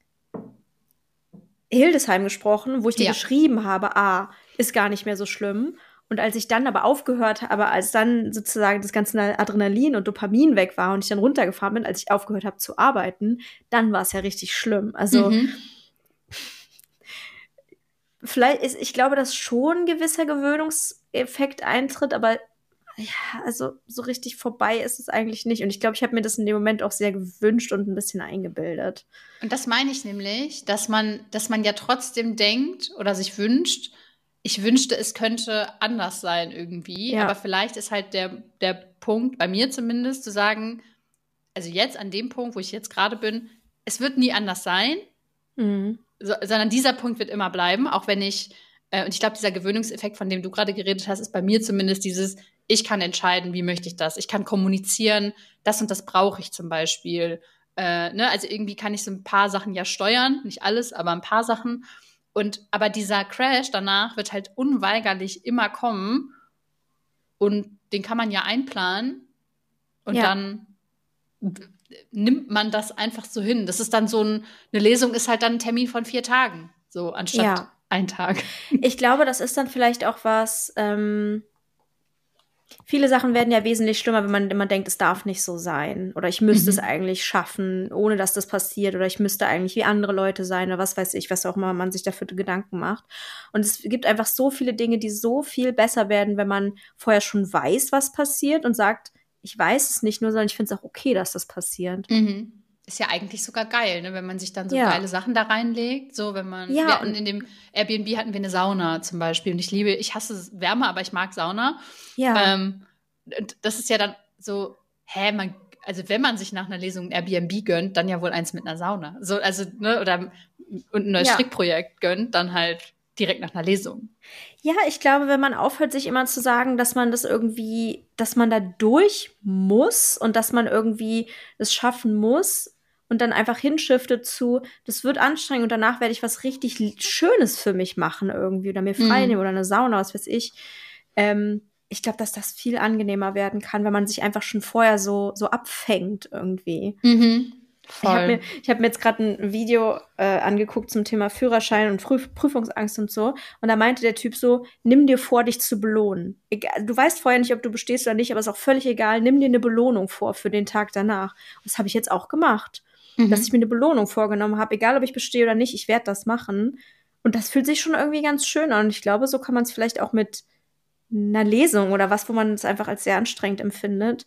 Hildesheim gesprochen, wo ich dir geschrieben habe, ist gar nicht mehr so schlimm. Und als ich dann aber aufgehört habe, als dann sozusagen das ganze Adrenalin und Dopamin weg war und ich dann runtergefahren bin, als ich aufgehört habe zu arbeiten, dann war es ja richtig schlimm. Also vielleicht ich glaube, dass schon ein gewisser Gewöhnungseffekt eintritt, aber ja, also so richtig vorbei ist es eigentlich nicht. Und ich glaube, ich habe mir das in dem Moment auch sehr gewünscht und ein bisschen eingebildet. Und das meine ich nämlich, dass man ja trotzdem denkt oder sich wünscht, ich wünschte, es könnte anders sein irgendwie. Ja. Aber vielleicht ist halt der Punkt, bei mir zumindest, zu sagen, also jetzt an dem Punkt, wo ich jetzt gerade bin, es wird nie anders sein, sondern dieser Punkt wird immer bleiben, auch wenn ich, und ich glaube, dieser Gewöhnungseffekt, von dem du gerade geredet hast, ist bei mir zumindest dieses, ich kann entscheiden, wie möchte ich das. Ich kann kommunizieren, das und das brauche ich zum Beispiel. Also irgendwie kann ich so ein paar Sachen ja steuern, nicht alles, aber ein paar Sachen. Aber dieser Crash danach wird halt unweigerlich immer kommen und den kann man ja einplanen und dann nimmt man das einfach so hin. Das ist dann so eine Lesung ist halt dann ein Termin von 4 Tagen, so anstatt 1 Tag. Ich glaube, das ist dann vielleicht auch was, viele Sachen werden ja wesentlich schlimmer, wenn man immer denkt, es darf nicht so sein. Oder ich müsste es eigentlich schaffen, ohne dass das passiert. Oder ich müsste eigentlich wie andere Leute sein. Oder was weiß ich, was auch immer man sich dafür Gedanken macht. Und es gibt einfach so viele Dinge, die so viel besser werden, wenn man vorher schon weiß, was passiert und sagt, ich weiß es nicht nur, sondern ich finde es auch okay, dass das passiert. Ist ja eigentlich sogar geil, ne, wenn man sich dann so geile Sachen da reinlegt. So, wenn man, wir hatten in dem Airbnb hatten wir eine Sauna zum Beispiel. Und ich hasse Wärme, aber ich mag Sauna. Ja. Und das ist ja dann so, also wenn man sich nach einer Lesung ein Airbnb gönnt, dann ja wohl eins mit einer Sauna. So, also, ne, oder und ein neues Strickprojekt gönnt, dann halt direkt nach einer Lesung. Ja, ich glaube, wenn man aufhört, sich immer zu sagen, dass man dass man da durch muss und dass man irgendwie es schaffen muss und dann einfach hinschiftet zu, das wird anstrengend und danach werde ich was richtig Schönes für mich machen irgendwie oder mir frei nehmen oder eine Sauna, was weiß ich. Ich glaube, dass das viel angenehmer werden kann, wenn man sich einfach schon vorher so abfängt irgendwie. Voll. Ich hab mir jetzt gerade ein Video angeguckt zum Thema Führerschein und Prüfungsangst und so. Und da meinte der Typ so, nimm dir vor, dich zu belohnen. Du weißt vorher nicht, ob du bestehst oder nicht, aber ist auch völlig egal. Nimm dir eine Belohnung vor für den Tag danach. Und das habe ich jetzt auch gemacht. Dass ich mir eine Belohnung vorgenommen habe, egal ob ich bestehe oder nicht, ich werde das machen. Und das fühlt sich schon irgendwie ganz schön an. Und ich glaube, so kann man es vielleicht auch mit einer Lesung oder was, wo man es einfach als sehr anstrengend empfindet,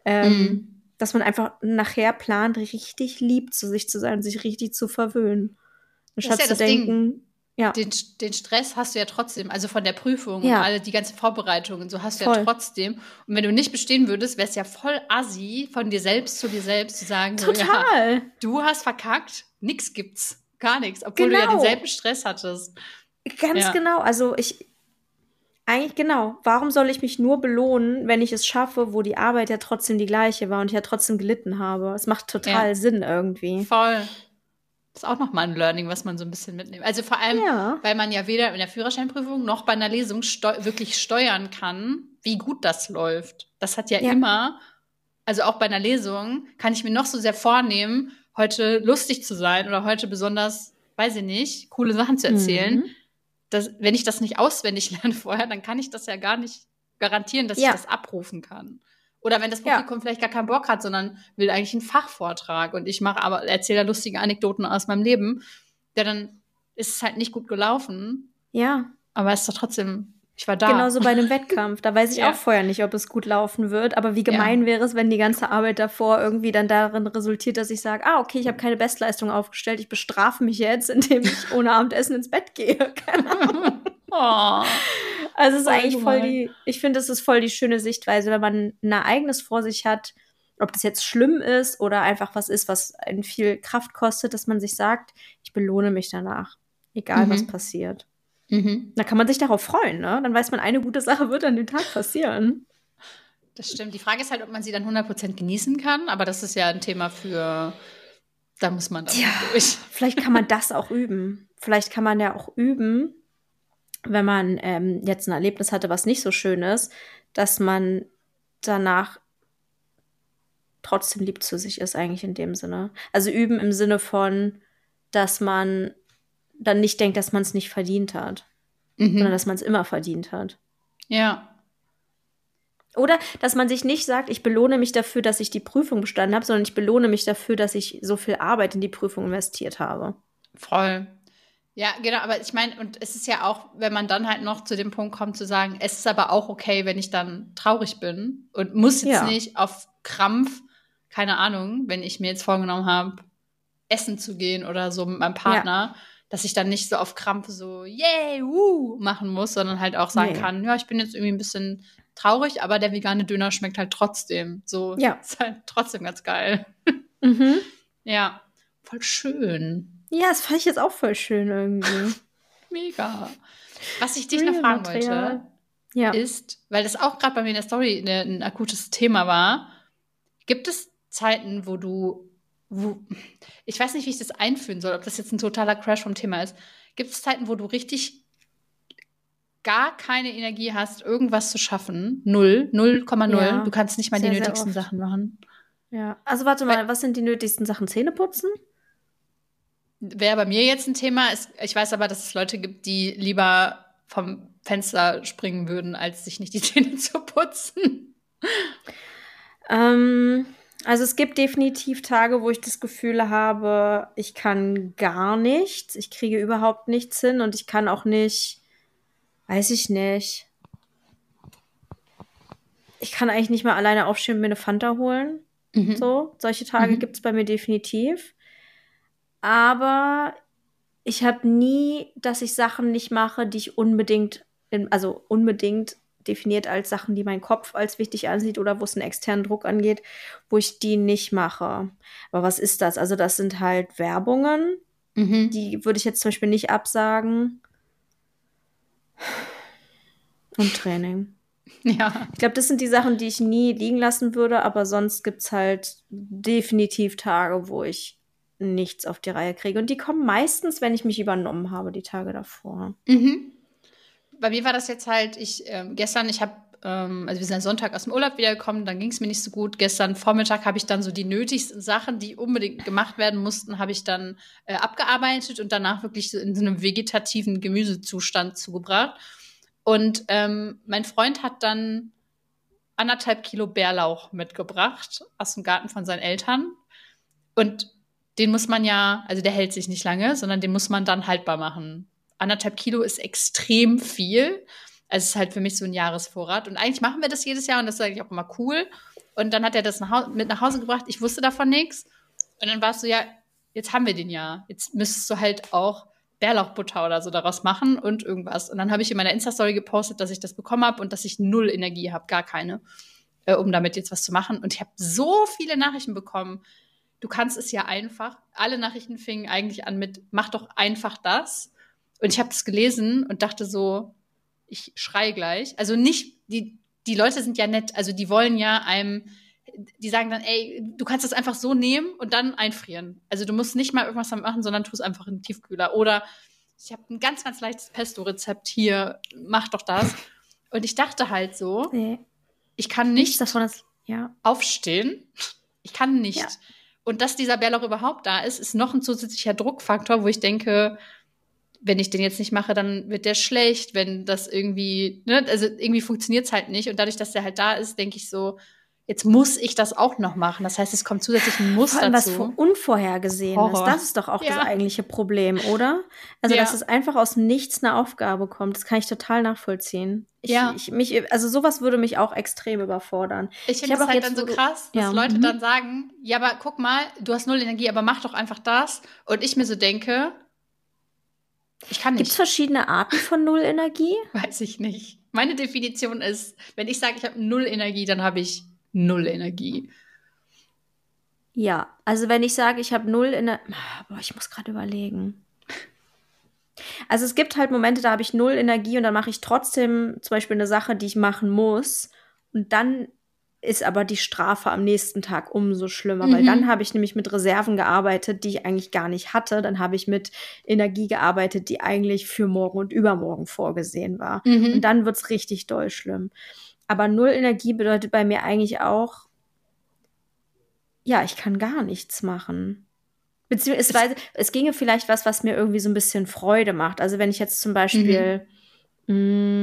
dass man einfach nachher plant, richtig lieb zu sich zu sein und sich richtig zu verwöhnen. Anstatt zu denken, den Stress hast du ja trotzdem, also von der Prüfung und alle die ganze Vorbereitung und so hast du ja trotzdem. Und wenn du nicht bestehen würdest, wäre es ja voll assi, von dir selbst zu sagen, total. So, du hast verkackt, nix gibt's, gar nichts, obwohl du ja denselben Stress hattest. Ganz genau, also eigentlich genau. Warum soll ich mich nur belohnen, wenn ich es schaffe, wo die Arbeit ja trotzdem die gleiche war und ich ja trotzdem gelitten habe? Es macht total Sinn irgendwie. Voll. Das ist auch nochmal ein Learning, was man so ein bisschen mitnimmt. Also vor allem, weil man ja weder in der Führerscheinprüfung noch bei einer Lesung wirklich steuern kann, wie gut das läuft. Das hat ja immer, also auch bei einer Lesung, kann ich mir noch so sehr vornehmen, heute lustig zu sein oder heute besonders, weiß ich nicht, coole Sachen zu erzählen. Wenn ich das nicht auswendig lerne vorher, dann kann ich das ja gar nicht garantieren, dass ich das abrufen kann. Oder wenn das Publikum vielleicht gar keinen Bock hat, sondern will eigentlich einen Fachvortrag und ich erzähle da lustige Anekdoten aus meinem Leben, dann ist es halt nicht gut gelaufen. Ja. Aber es ist doch trotzdem, ich war da. Genauso bei einem Wettkampf. Da weiß ich auch vorher nicht, ob es gut laufen wird. Aber wie gemein wäre es, wenn die ganze Arbeit davor irgendwie dann darin resultiert, dass ich sage, okay, ich habe keine Bestleistung aufgestellt, ich bestrafe mich jetzt, indem ich ohne Abendessen ins Bett gehe. Keine Ahnung. Also es ist eigentlich ich finde, es ist voll die schöne Sichtweise, wenn man ein Ereignis vor sich hat, ob das jetzt schlimm ist oder einfach was ist, was einen viel Kraft kostet, dass man sich sagt, ich belohne mich danach, egal was passiert. Da kann man sich darauf freuen, ne? Dann weiß man, eine gute Sache wird an dem Tag passieren. Das stimmt. Die Frage ist halt, ob man sie dann 100% genießen kann, aber das ist ja ein Thema da muss man dann durch. Vielleicht kann man das auch üben. Vielleicht kann man ja auch üben, wenn man jetzt ein Erlebnis hatte, was nicht so schön ist, dass man danach trotzdem lieb zu sich ist, eigentlich in dem Sinne. Also üben im Sinne von, dass man dann nicht denkt, dass man es nicht verdient hat, sondern dass man es immer verdient hat. Ja. Oder dass man sich nicht sagt, ich belohne mich dafür, dass ich die Prüfung bestanden habe, sondern ich belohne mich dafür, dass ich so viel Arbeit in die Prüfung investiert habe. Voll. Ja, genau, aber ich meine, und es ist ja auch, wenn man dann halt noch zu dem Punkt kommt, zu sagen, es ist aber auch okay, wenn ich dann traurig bin und muss jetzt nicht auf Krampf, keine Ahnung, wenn ich mir jetzt vorgenommen habe, essen zu gehen oder so mit meinem Partner, dass ich dann nicht so auf Krampf so, yay, machen muss, sondern halt auch sagen kann, ja, ich bin jetzt irgendwie ein bisschen traurig, aber der vegane Döner schmeckt halt trotzdem. So, ist halt trotzdem ganz geil. Ja, voll schön. Ja, das fand ich jetzt auch voll schön irgendwie. Mega. Was ich dich noch fragen wollte, ist, weil das auch gerade bei mir in der Story ein akutes Thema war, gibt es Zeiten, ich weiß nicht, wie ich das einführen soll, ob das jetzt ein totaler Crash vom Thema ist, gibt es Zeiten, wo du richtig gar keine Energie hast, irgendwas zu schaffen? 0,0. Ja, du kannst nicht mal sehr, die nötigsten Sachen machen. Ja, also warte mal, was sind die nötigsten Sachen? Zähne putzen? Wäre bei mir jetzt ein Thema. Ich weiß aber, dass es Leute gibt, die lieber vom Fenster springen würden, als sich nicht die Zähne zu putzen. Also es gibt definitiv Tage, wo ich das Gefühl habe, ich kann gar nichts. Ich kriege überhaupt nichts hin und ich kann auch nicht, weiß ich nicht. Ich kann eigentlich nicht mal alleine aufstehen und mir eine Fanta holen. So, solche Tage gibt es bei mir definitiv. Aber ich habe nie, dass ich Sachen nicht mache, die ich unbedingt definiert als Sachen, die mein Kopf als wichtig ansieht oder wo es einen externen Druck angeht, wo ich die nicht mache. Aber was ist das? Also das sind halt Werbungen, die würde ich jetzt zum Beispiel nicht absagen. Und Training. Ja. Ich glaube, das sind die Sachen, die ich nie liegen lassen würde, aber sonst gibt es halt definitiv Tage, wo ich nichts auf die Reihe kriege. Und die kommen meistens, wenn ich mich übernommen habe, die Tage davor. Bei mir war das jetzt halt, gestern, also wir sind ja Sonntag aus dem Urlaub wiedergekommen, dann ging es mir nicht so gut. Gestern Vormittag habe ich dann so die nötigsten Sachen, die unbedingt gemacht werden mussten, habe ich dann abgearbeitet und danach wirklich so in so einem vegetativen Gemüsezustand zugebracht. Und mein Freund hat dann 1,5 Kilo Bärlauch mitgebracht aus dem Garten von seinen Eltern. Und den muss man also der hält sich nicht lange, sondern den muss man dann haltbar machen. 1,5 Kilo ist extrem viel. Also es ist halt für mich so ein Jahresvorrat. Und eigentlich machen wir das jedes Jahr und das ist eigentlich auch immer cool. Und dann hat er das mit nach Hause gebracht. Ich wusste davon nichts. Und dann war es so, ja, jetzt haben wir den ja. Jetzt müsstest du halt auch Bärlauchbutter oder so daraus machen und irgendwas. Und dann habe ich in meiner Insta-Story gepostet, dass ich das bekommen habe und dass ich 0 Energie habe, gar keine, um damit jetzt was zu machen. Und ich habe so viele Nachrichten bekommen. Du kannst es ja einfach. Alle Nachrichten fingen eigentlich an mit, mach doch einfach das. Und ich habe das gelesen und dachte so, ich schreie gleich. Also nicht, die Leute sind ja nett, also die wollen ja die sagen dann, ey, du kannst das einfach so nehmen und dann einfrieren. Also du musst nicht mal irgendwas damit machen, sondern tu es einfach in den Tiefkühler. Oder ich habe ein ganz, ganz leichtes Pesto-Rezept hier, mach doch das. Und ich dachte halt so, ich kann nicht aufstehen. Ich kann nicht. Ja. Und dass dieser Bärlauch überhaupt da ist noch ein zusätzlicher Druckfaktor, wo ich denke, wenn ich den jetzt nicht mache, dann wird der schlecht, wenn das irgendwie, ne, also irgendwie funktioniert es halt nicht. Und dadurch, dass der halt da ist, denke ich so, jetzt muss ich das auch noch machen. Das heißt, es kommt zusätzlich ein Muss Vor allem dazu. was Unvorhergesehenes. Das ist doch auch das eigentliche Problem, oder? Also, dass es einfach aus dem Nichts eine Aufgabe kommt, das kann ich total nachvollziehen. Also sowas würde mich auch extrem überfordern. Ich finde das halt dann so krass, dass Leute dann sagen, ja, aber guck mal, du hast 0 Energie, aber mach doch einfach das. Und ich mir so denke, ich kann nicht. Gibt es verschiedene Arten von 0 Energie? Weiß ich nicht. Meine Definition ist, wenn ich sage, ich habe 0 Energie, dann habe ich 0 Energie. Ja, also wenn ich sage, ich habe 0 Energie. Boah, ich muss gerade überlegen. Also es gibt halt Momente, da habe ich 0 Energie und dann mache ich trotzdem zum Beispiel eine Sache, die ich machen muss. Und dann ist aber die Strafe am nächsten Tag umso schlimmer, weil dann habe ich nämlich mit Reserven gearbeitet, die ich eigentlich gar nicht hatte. Dann habe ich mit Energie gearbeitet, die eigentlich für morgen und übermorgen vorgesehen war. Und dann wird es richtig doll schlimm. Aber 0 Energie bedeutet bei mir eigentlich auch, ja, ich kann gar nichts machen. Beziehungsweise, es ginge vielleicht was mir irgendwie so ein bisschen Freude macht. Also wenn ich jetzt zum Beispiel, was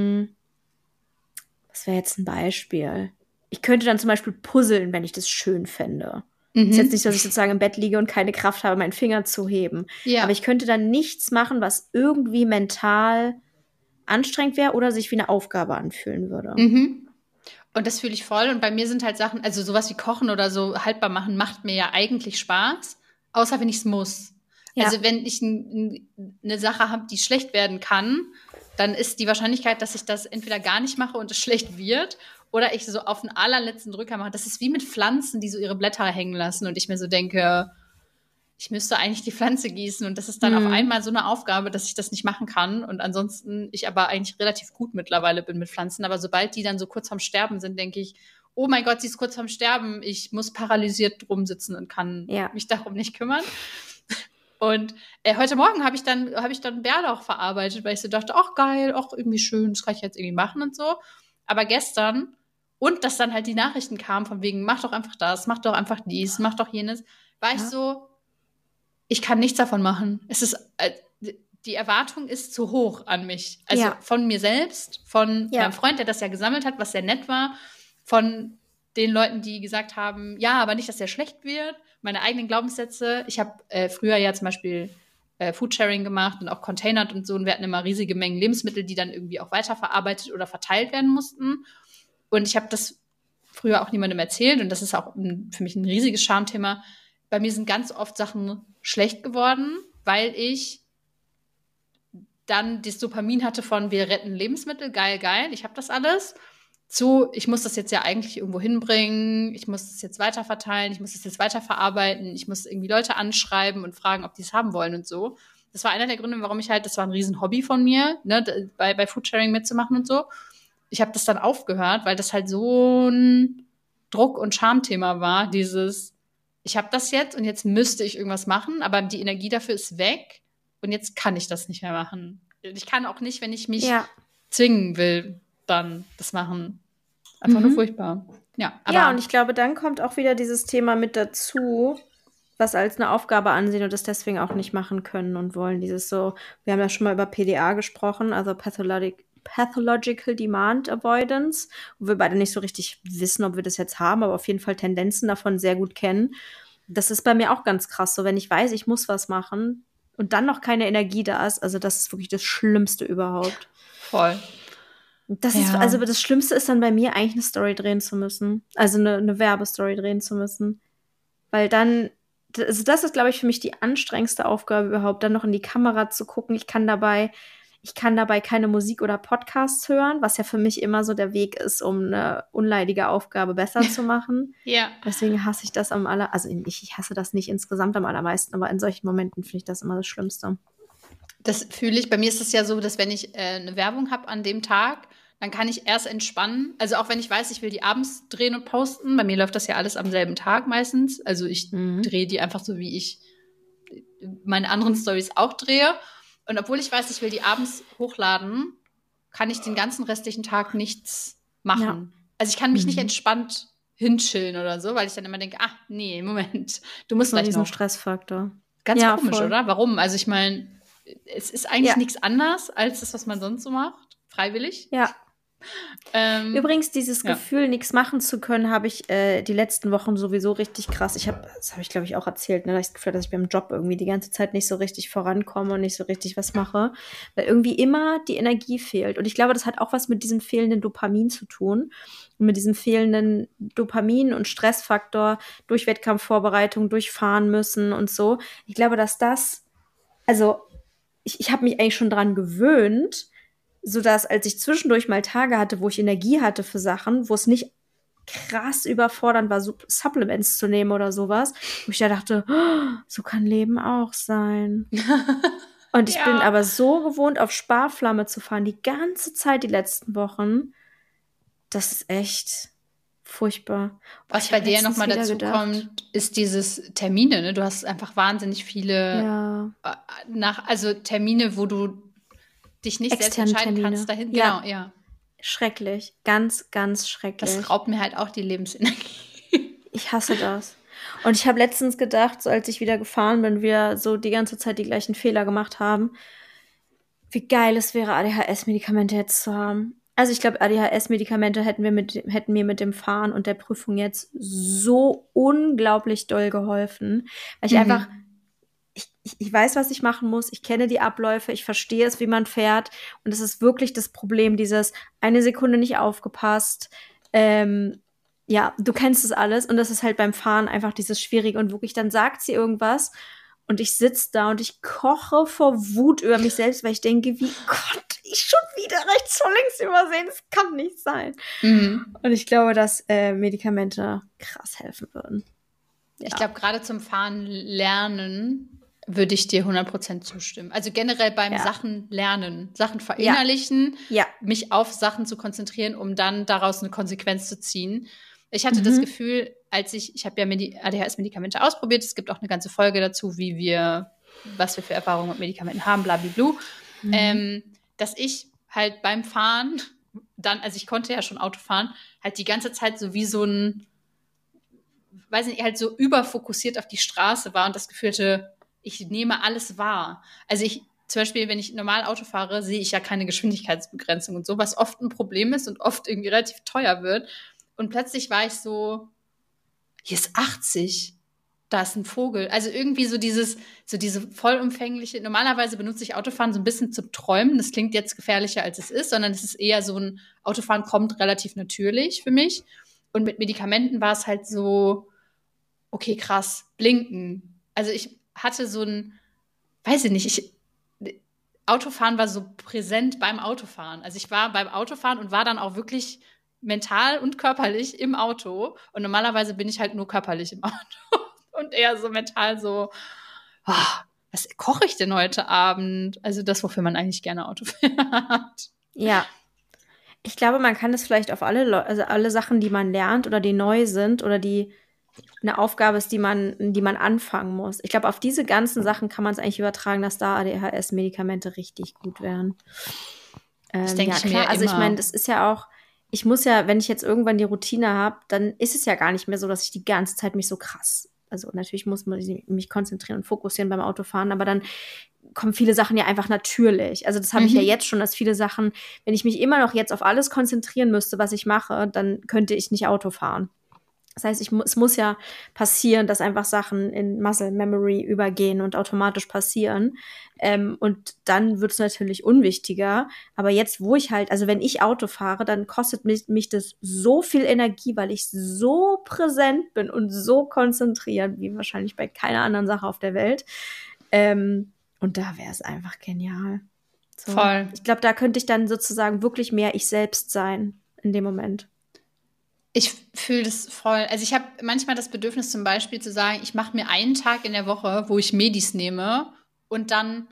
wäre jetzt ein Beispiel? Ich könnte dann zum Beispiel puzzeln, wenn ich das schön fände. Ist jetzt nicht so, dass ich sozusagen im Bett liege und keine Kraft habe, meinen Finger zu heben. Ja. Aber ich könnte dann nichts machen, was irgendwie mental anstrengend wäre oder sich wie eine Aufgabe anfühlen würde. Und das fühle ich voll. Und bei mir sind halt Sachen, also sowas wie Kochen oder so haltbar machen, macht mir ja eigentlich Spaß, außer wenn ich es muss. Ja. Also wenn ich eine Sache habe, die schlecht werden kann, dann ist die Wahrscheinlichkeit, dass ich das entweder gar nicht mache und es schlecht wird oder ich so auf den allerletzten Drücker mache. Das ist wie mit Pflanzen, die so ihre Blätter hängen lassen und ich mir so denke, ich müsste eigentlich die Pflanze gießen und das ist dann auf einmal so eine Aufgabe, dass ich das nicht machen kann und ansonsten ich aber eigentlich relativ gut mittlerweile bin mit Pflanzen, aber sobald die dann so kurz vorm Sterben sind, denke ich, oh mein Gott, sie ist kurz vorm Sterben, ich muss paralysiert drum sitzen und kann mich darum nicht kümmern. Und heute Morgen habe ich dann Bärlauch verarbeitet, weil ich so dachte, ach geil, ach irgendwie schön, das kann ich jetzt irgendwie machen und so. Aber gestern, und dass dann halt die Nachrichten kamen von wegen, mach doch einfach das, mach doch einfach dies, mach doch jenes, war ich so, ich kann nichts davon machen. Es ist, die Erwartung ist zu hoch an mich. Also von mir selbst, von meinem Freund, der das ja gesammelt hat, was sehr nett war, von den Leuten, die gesagt haben, ja, aber nicht, dass der schlecht wird. Meine eigenen Glaubenssätze. Ich habe früher ja zum Beispiel Foodsharing gemacht und auch containert und so. Und wir hatten immer riesige Mengen Lebensmittel, die dann irgendwie auch weiterverarbeitet oder verteilt werden mussten. Und ich habe das früher auch niemandem erzählt. Und das ist auch für mich ein riesiges Schamthema. Bei mir sind ganz oft Sachen schlecht geworden, weil ich dann das Dopamin hatte von wir retten Lebensmittel, geil, geil, ich habe das alles. Zu, ich muss das jetzt ja eigentlich irgendwo hinbringen, ich muss das jetzt weiterverteilen, ich muss das jetzt weiterverarbeiten, ich muss irgendwie Leute anschreiben und fragen, ob die es haben wollen und so. Das war einer der Gründe, warum ich halt, das war ein riesen Hobby von mir, ne, bei Foodsharing mitzumachen und so. Ich habe das dann aufgehört, weil das halt so ein Druck- und Schamthema war, dieses, ich habe das jetzt und jetzt müsste ich irgendwas machen, aber die Energie dafür ist weg und jetzt kann ich das nicht mehr machen. Ich kann auch nicht, wenn ich mich zwingen will, dann das machen. Einfach nur furchtbar. Ja, aber ja, und ich glaube, dann kommt auch wieder dieses Thema mit dazu, was als eine Aufgabe ansehen und das deswegen auch nicht machen können und wollen. Dieses so, wir haben ja schon mal über PDA gesprochen, also Pathological Demand Avoidance, wo wir beide nicht so richtig wissen, ob wir das jetzt haben, aber auf jeden Fall Tendenzen davon sehr gut kennen. Das ist bei mir auch ganz krass, so wenn ich weiß, ich muss was machen und dann noch keine Energie da ist, also das ist wirklich das Schlimmste überhaupt. Voll. Das ist, also das Schlimmste ist dann bei mir eigentlich eine Story drehen zu müssen. Also eine Werbestory drehen zu müssen. Weil dann, also das ist, glaube ich, für mich die anstrengendste Aufgabe überhaupt, dann noch in die Kamera zu gucken. Ich kann dabei keine Musik oder Podcasts hören, was ja für mich immer so der Weg ist, um eine unleidige Aufgabe besser zu machen. Ja. Deswegen hasse ich das also ich hasse das nicht insgesamt am allermeisten, aber in solchen Momenten finde ich das immer das Schlimmste. Das fühle ich. Bei mir ist es ja so, dass wenn ich eine Werbung habe an dem Tag, dann kann ich erst entspannen. Also auch wenn ich weiß, ich will die abends drehen und posten. Bei mir läuft das ja alles am selben Tag meistens. Also ich drehe die einfach so, wie ich meine anderen Storys auch drehe. Und obwohl ich weiß, ich will die abends hochladen, kann ich den ganzen restlichen Tag nichts machen. Ja. Also ich kann mich nicht entspannt hinchillen oder so, weil ich dann immer denke, nee, Moment, du musst So gleich diesen noch. Stressfaktor. Ganz Ja, komisch, voll. oder? Warum? Also ich meine, es ist eigentlich Ja. nichts anders als das, was man sonst so macht, freiwillig. Ja. Übrigens, dieses ja. Gefühl, nichts machen zu können, habe ich die letzten Wochen sowieso richtig krass. Das habe ich, glaube ich, auch erzählt, ne, dass ich das Gefühl habe, dass ich beim Job irgendwie die ganze Zeit nicht so richtig vorankomme und nicht so richtig was mache, weil irgendwie immer die Energie fehlt. Und ich glaube, das hat auch was mit diesem fehlenden Dopamin zu tun und mit diesem fehlenden Dopamin- und Stressfaktor durch Wettkampfvorbereitung, durch Fahren müssen und so. Ich glaube, dass also ich habe mich eigentlich schon dran gewöhnt, sodass, als ich zwischendurch mal Tage hatte, wo ich Energie hatte für Sachen, wo es nicht krass überfordernd war, Supplements zu nehmen oder sowas, wo ich da dachte, so kann Leben auch sein. Und ich bin aber so gewohnt, auf Sparflamme zu fahren, die ganze Zeit, die letzten Wochen. Das ist echt furchtbar. Was bei dir ja nochmal dazu kommt, ist dieses Termine. Ne? Du hast einfach wahnsinnig viele also Termine, wo du dich nicht selbst entscheiden kannst dahin. Ja. Genau, ja. Schrecklich. Ganz, ganz schrecklich. Das raubt mir halt auch die Lebensenergie. Ich hasse das. Und ich habe letztens gedacht, so als ich wieder gefahren bin, wir so die ganze Zeit die gleichen Fehler gemacht haben, wie geil es wäre, ADHS-Medikamente jetzt zu haben. Also ich glaube, ADHS-Medikamente hätten mir mit dem Fahren und der Prüfung jetzt so unglaublich doll geholfen. Weil ich einfach, ich weiß, was ich machen muss, ich kenne die Abläufe, ich verstehe es, wie man fährt. Und es ist wirklich das Problem, dieses eine Sekunde nicht aufgepasst. Ja, du kennst es alles. Und das ist halt beim Fahren einfach dieses Schwierige. Und wirklich, dann sagt sie irgendwas und ich sitze da und ich koche vor Wut über mich selbst, weil ich denke, wie Gott, ich schon wieder rechts vor links übersehen, das kann nicht sein. Und ich glaube, dass Medikamente krass helfen würden. Ja. Ich glaube, gerade zum Fahren lernen würde ich dir 100% zustimmen. Also generell beim Sachen lernen, Sachen verinnerlichen, mich auf Sachen zu konzentrieren, um dann daraus eine Konsequenz zu ziehen. Ich hatte das Gefühl, ich habe ja ADHS-Medikamente ausprobiert, es gibt auch eine ganze Folge dazu, was wir für Erfahrungen mit Medikamenten haben, blablabla, dass ich halt beim Fahren dann, also ich konnte ja schon Auto fahren, halt die ganze Zeit so wie so ein, weiß nicht, halt so überfokussiert auf die Straße war und das Gefühl hatte, ich nehme alles wahr. Also zum Beispiel, wenn ich normal Auto fahre, sehe ich ja keine Geschwindigkeitsbegrenzung und so, was oft ein Problem ist und oft irgendwie relativ teuer wird. Und plötzlich war ich so, hier ist 80, da ist ein Vogel. Also irgendwie so diese vollumfängliche, normalerweise benutze ich Autofahren so ein bisschen zum Träumen. Das klingt jetzt gefährlicher, als es ist, sondern es ist eher so ein, Autofahren kommt relativ natürlich für mich. Und mit Medikamenten war es halt so, okay, krass, blinken. Also ich hatte so ein, weiß ich nicht, Autofahren war so präsent beim Autofahren. Also ich war beim Autofahren und war dann auch wirklich mental und körperlich im Auto. Und normalerweise bin ich halt nur körperlich im Auto. Und eher so mental so, was koche ich denn heute Abend? Also das, wofür man eigentlich gerne Auto fährt. Ja. Ich glaube, man kann es vielleicht auf alle Sachen, die man lernt oder die neu sind oder die eine Aufgabe ist, die man anfangen muss. Ich glaube, auf diese ganzen Sachen kann man es eigentlich übertragen, dass da ADHS-Medikamente richtig gut wären. Das denke ich klar. mir Also immer. Ich meine, das ist ja auch, ich muss ja, wenn ich jetzt irgendwann die Routine habe, dann ist es ja gar nicht mehr so, dass ich die ganze Zeit mich so krass, also natürlich muss man mich konzentrieren und fokussieren beim Autofahren, aber dann kommen viele Sachen ja einfach natürlich. Also das habe ich ja jetzt schon, dass viele Sachen, wenn ich mich immer noch jetzt auf alles konzentrieren müsste, was ich mache, dann könnte ich nicht Auto fahren. Das heißt, es muss ja passieren, dass einfach Sachen in Muscle Memory übergehen und automatisch passieren. Und dann wird es natürlich unwichtiger. Aber jetzt, wo ich halt, also wenn ich Auto fahre, dann kostet mich das so viel Energie, weil ich so präsent bin und so konzentriert, wie wahrscheinlich bei keiner anderen Sache auf der Welt. Und da wäre es einfach genial. So. Voll. Ich glaube, da könnte ich dann sozusagen wirklich mehr ich selbst sein in dem Moment. Ich fühle das voll. Also ich habe manchmal das Bedürfnis zum Beispiel zu sagen, ich mache mir einen Tag in der Woche, wo ich Medis nehme und dann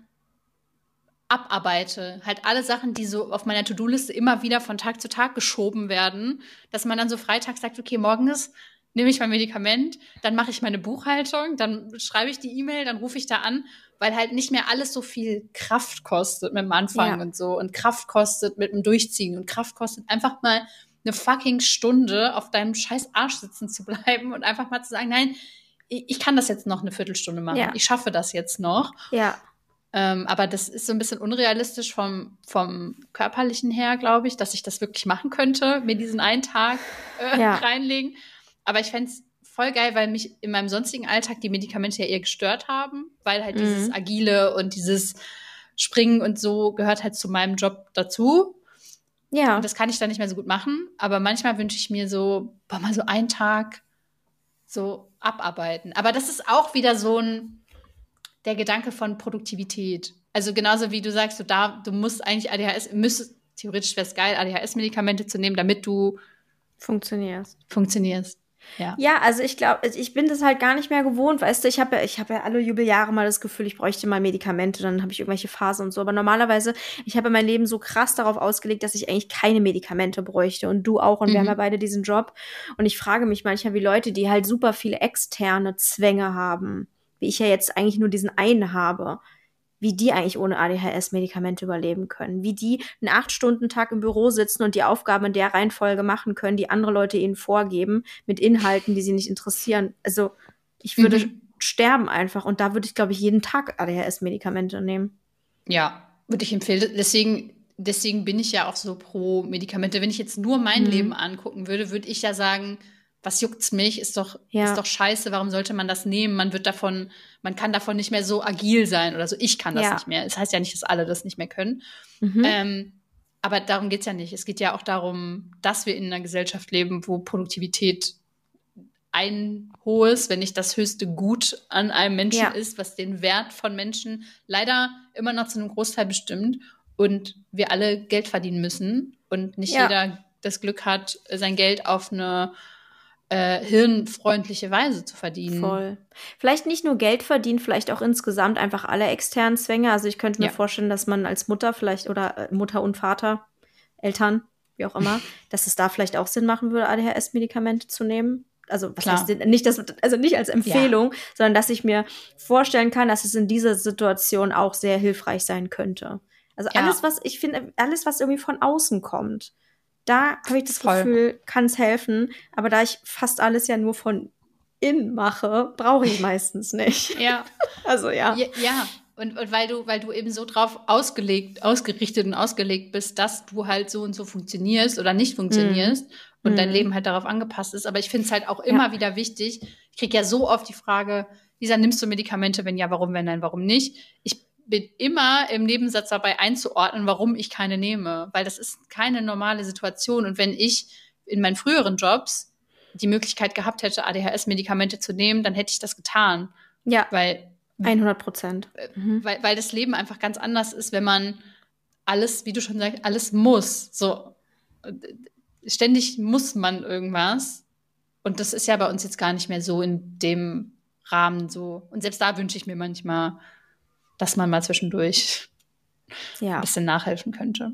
abarbeite. Halt alle Sachen, die so auf meiner To-Do-Liste immer wieder von Tag zu Tag geschoben werden, dass man dann so freitags sagt, okay, morgens nehme ich mein Medikament, dann mache ich meine Buchhaltung, dann schreibe ich die E-Mail, dann rufe ich da an, weil halt nicht mehr alles so viel Kraft kostet mit dem Anfang und so und Kraft kostet mit dem Durchziehen und Kraft kostet einfach mal eine fucking Stunde auf deinem scheiß Arsch sitzen zu bleiben und einfach mal zu sagen, nein, ich kann das jetzt noch eine Viertelstunde machen. Ja. Ich schaffe das jetzt noch. Ja. Aber das ist so ein bisschen unrealistisch vom Körperlichen her, glaube ich, dass ich das wirklich machen könnte, mir diesen einen Tag reinlegen. Aber ich fände es voll geil, weil mich in meinem sonstigen Alltag die Medikamente ja eher gestört haben, weil halt dieses Agile und dieses Springen und so gehört halt zu meinem Job dazu. Ja. Und das kann ich dann nicht mehr so gut machen. Aber manchmal wünsche ich mir so, mal so einen Tag so abarbeiten. Aber das ist auch wieder so der Gedanke von Produktivität. Also genauso wie du sagst, du musst eigentlich theoretisch wäre es geil, ADHS-Medikamente zu nehmen, damit du funktionierst. Ja, also ich glaube, ich bin das halt gar nicht mehr gewohnt, weißt du, ich habe ja alle Jubeljahre mal das Gefühl, ich bräuchte mal Medikamente, dann habe ich irgendwelche Phasen und so, aber normalerweise, ich habe mein Leben so krass darauf ausgelegt, dass ich eigentlich keine Medikamente bräuchte und du auch und wir haben ja beide diesen Job und ich frage mich manchmal, wie Leute, die halt super viele externe Zwänge haben, wie ich ja jetzt eigentlich nur diesen einen habe, wie die eigentlich ohne ADHS-Medikamente überleben können, wie die einen 8-Stunden-Tag im Büro sitzen und die Aufgaben in der Reihenfolge machen können, die andere Leute ihnen vorgeben, mit Inhalten, die sie nicht interessieren. Also ich würde sterben einfach und da würde ich, glaube ich, jeden Tag ADHS-Medikamente nehmen. Ja, würde ich empfehlen. Deswegen bin ich ja auch so pro Medikamente. Wenn ich jetzt nur mein Leben angucken würde, würde ich ja sagen, was juckt's mich? Ist doch scheiße, warum sollte man das nehmen? Man kann davon nicht mehr so agil sein oder so. Ich kann das nicht mehr. Das heißt ja nicht, dass alle das nicht mehr können. Aber darum geht's ja nicht. Es geht ja auch darum, dass wir in einer Gesellschaft leben, wo Produktivität ein hohes, wenn nicht das höchste Gut an einem Menschen ist, was den Wert von Menschen leider immer noch zu einem Großteil bestimmt und wir alle Geld verdienen müssen und nicht jeder das Glück hat, sein Geld auf eine hirnfreundliche Weise zu verdienen. Voll. Vielleicht nicht nur Geld verdienen, vielleicht auch insgesamt einfach alle externen Zwänge. Also ich könnte mir vorstellen, dass man als Mutter vielleicht oder Mutter und Vater, Eltern, wie auch immer, dass es da vielleicht auch Sinn machen würde, ADHS-Medikamente zu nehmen. Also was heißt nicht als Empfehlung, sondern dass ich mir vorstellen kann, dass es in dieser Situation auch sehr hilfreich sein könnte. Also alles, was irgendwie von außen kommt, da habe ich das Gefühl, kann es helfen. Aber da ich fast alles ja nur von innen mache, brauche ich meistens nicht. Ja. Also ja. Ja. Und weil du eben so drauf ausgerichtet und ausgelegt bist, dass du halt so und so funktionierst oder nicht funktionierst und dein Leben halt darauf angepasst ist. Aber ich finde es halt auch immer wieder wichtig. Ich kriege ja so oft die Frage, Lisa, nimmst du Medikamente? Wenn ja, warum? Wenn nein, warum nicht? Ich bin immer im Nebensatz dabei einzuordnen, warum ich keine nehme. Weil das ist keine normale Situation. Und wenn ich in meinen früheren Jobs die Möglichkeit gehabt hätte, ADHS-Medikamente zu nehmen, dann hätte ich das getan. Ja, weil 100%. Weil das Leben einfach ganz anders ist, wenn man alles, wie du schon sagst, alles muss. So, ständig muss man irgendwas. Und das ist ja bei uns jetzt gar nicht mehr so in dem Rahmen so. Und selbst da wünsche ich mir manchmal, dass man mal zwischendurch ein bisschen nachhelfen könnte.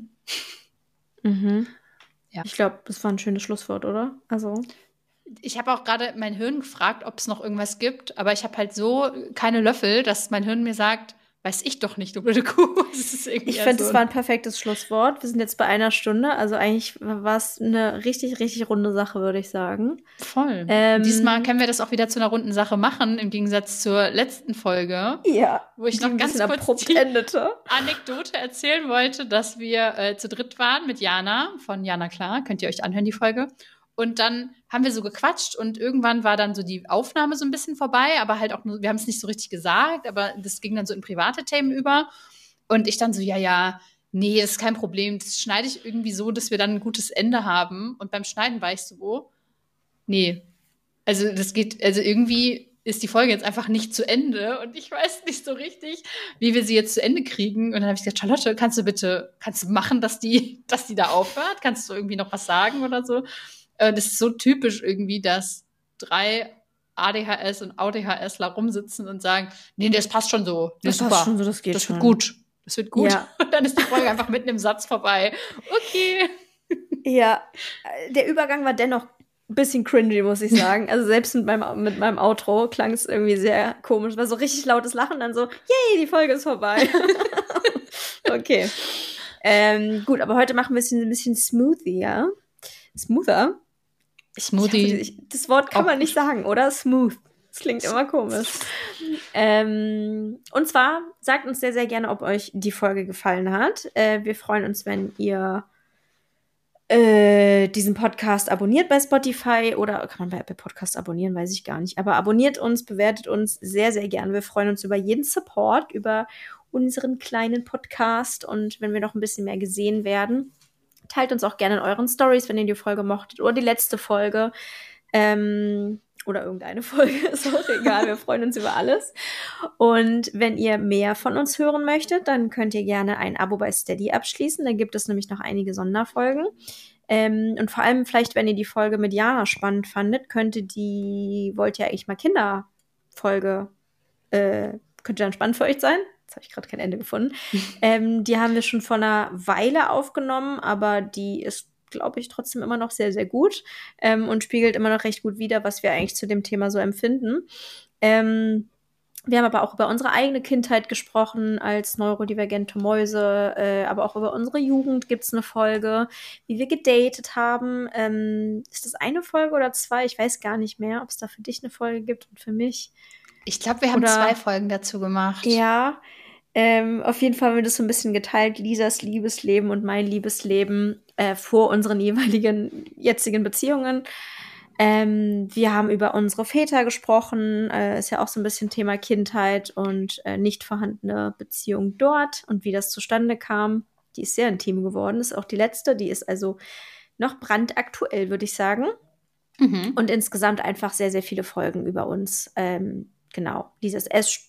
Ja. Ich glaube, das war ein schönes Schlusswort, oder? Also ich habe auch gerade mein Hirn gefragt, ob es noch irgendwas gibt, aber ich habe halt so keine Löffel, dass mein Hirn mir sagt, weiß ich doch nicht, du blöde Kuh. Ich finde, es war ein perfektes Schlusswort. Wir sind jetzt bei 1 Stunde, also eigentlich war es eine richtig, richtig runde Sache, würde ich sagen. Voll. Diesmal können wir das auch wieder zu einer runden Sache machen, im Gegensatz zur letzten Folge. Ja, wo ich noch ganz kurz die Anekdote erzählen wollte, dass wir zu dritt waren mit Jana, von Jana Klar, könnt ihr euch anhören, die Folge. Und dann haben wir so gequatscht und irgendwann war dann so die Aufnahme so ein bisschen vorbei, aber halt auch nur, wir haben es nicht so richtig gesagt, aber das ging dann so in private Themen über. Und ich dann so, nee, das ist kein Problem, das schneide ich irgendwie so, dass wir dann ein gutes Ende haben. Und beim Schneiden war ich so, nee, also irgendwie ist die Folge jetzt einfach nicht zu Ende und ich weiß nicht so richtig, wie wir sie jetzt zu Ende kriegen. Und dann habe ich gesagt, Charlotte, kannst du machen, dass die da aufhört? Kannst du irgendwie noch was sagen oder so? Das ist so typisch irgendwie, dass 3 ADHS und ADHSler rumsitzen und sagen, nee, das passt schon so. Das super. Passt schon so, das geht das schon. Wird gut. Das wird gut. Ja. Und dann ist die Folge einfach mitten im Satz vorbei. Okay. Ja, der Übergang war dennoch ein bisschen cringy, muss ich sagen. Also selbst mit meinem Outro klang es irgendwie sehr komisch. War so richtig lautes Lachen, dann so, yay, die Folge ist vorbei. Okay. Gut, aber heute machen wir es ein bisschen smoothier. smoother. Smoothie. Das Wort kann man nicht sagen, oder? Smooth. Das klingt immer komisch. Und zwar sagt uns sehr, sehr gerne, ob euch die Folge gefallen hat. Wir freuen uns, wenn ihr diesen Podcast abonniert bei Spotify oder kann man bei Apple Podcast abonnieren, weiß ich gar nicht. Aber abonniert uns, bewertet uns sehr, sehr gerne. Wir freuen uns über jeden Support, über unseren kleinen Podcast und wenn wir noch ein bisschen mehr gesehen werden. Teilt uns auch gerne in euren Stories, wenn ihr die Folge mochtet oder die letzte Folge. Oder irgendeine Folge, ist auch egal. Wir freuen uns über alles. Und wenn ihr mehr von uns hören möchtet, dann könnt ihr gerne ein Abo bei Steady abschließen. Da gibt es nämlich noch einige Sonderfolgen. Und vor allem vielleicht, wenn ihr die Folge mit Jana spannend fandet, wollt ihr eigentlich mal Kinderfolge, könnte dann spannend für euch sein. Jetzt habe ich gerade kein Ende gefunden. Die haben wir schon vor einer Weile aufgenommen, aber die ist, glaube ich, trotzdem immer noch sehr, sehr gut und spiegelt immer noch recht gut wider, was wir eigentlich zu dem Thema so empfinden. Wir haben aber auch über unsere eigene Kindheit gesprochen als neurodivergente Mäuse, aber auch über unsere Jugend gibt es eine Folge, wie wir gedatet haben. Ist das eine Folge oder zwei? Ich weiß gar nicht mehr, ob es da für dich eine Folge gibt und für mich. Ich glaube, wir haben 2 Folgen dazu gemacht. Ja, auf jeden Fall haben wir das so ein bisschen geteilt, Lisas Liebesleben und mein Liebesleben vor unseren jeweiligen jetzigen Beziehungen. Wir haben über unsere Väter gesprochen, ist ja auch so ein bisschen Thema Kindheit und nicht vorhandene Beziehung dort und wie das zustande kam. Die ist sehr intim geworden, ist auch die letzte, die ist also noch brandaktuell, würde ich sagen. Mhm. Und insgesamt einfach sehr, sehr viele Folgen über uns. Genau, jedes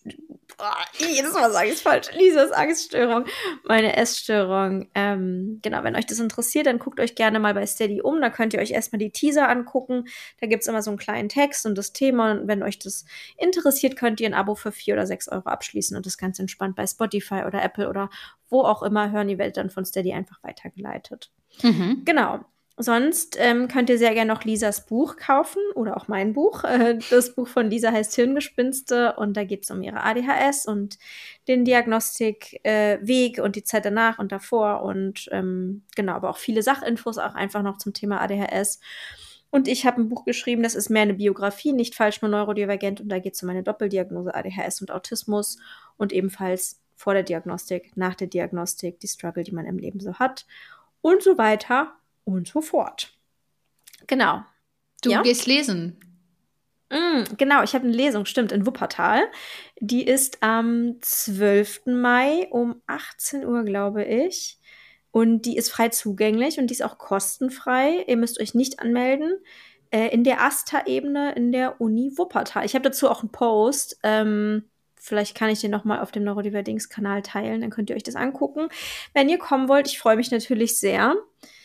Mal sage ich es falsch. Lisas Angststörung, meine Essstörung. Genau, wenn euch das interessiert, dann guckt euch gerne mal bei Steady um. Da könnt ihr euch erstmal die Teaser angucken. Da gibt es immer so einen kleinen Text und das Thema. Und wenn euch das interessiert, könnt ihr ein Abo für 4 oder 6 Euro abschließen und das ganz entspannt bei Spotify oder Apple oder wo auch immer hören. Die werdet dann von Steady einfach weitergeleitet. Mhm. Genau. Sonst könnt ihr sehr gerne noch Lisas Buch kaufen oder auch mein Buch. Das Buch von Lisa heißt Hirngespinste und da geht es um ihre ADHS und den Diagnostikweg und die Zeit danach und davor und genau, aber auch viele Sachinfos auch einfach noch zum Thema ADHS. Und ich habe ein Buch geschrieben, das ist mehr eine Biografie, nicht falsch, nur neurodivergent und da geht es um meine Doppeldiagnose ADHS und Autismus und ebenfalls vor der Diagnostik, nach der Diagnostik, die Struggle, die man im Leben so hat und so weiter und so fort. Genau. Du gehst lesen. Genau, ich habe eine Lesung, stimmt, in Wuppertal. Die ist am 12. Mai um 18 Uhr, glaube ich. Und die ist frei zugänglich und die ist auch kostenfrei. Ihr müsst euch nicht anmelden. In der AStA-Ebene in der Uni Wuppertal. Ich habe dazu auch einen Post. Vielleicht kann ich den noch mal auf dem Neurodivergence-Kanal teilen. Dann könnt ihr euch das angucken. Wenn ihr kommen wollt, ich freue mich natürlich sehr.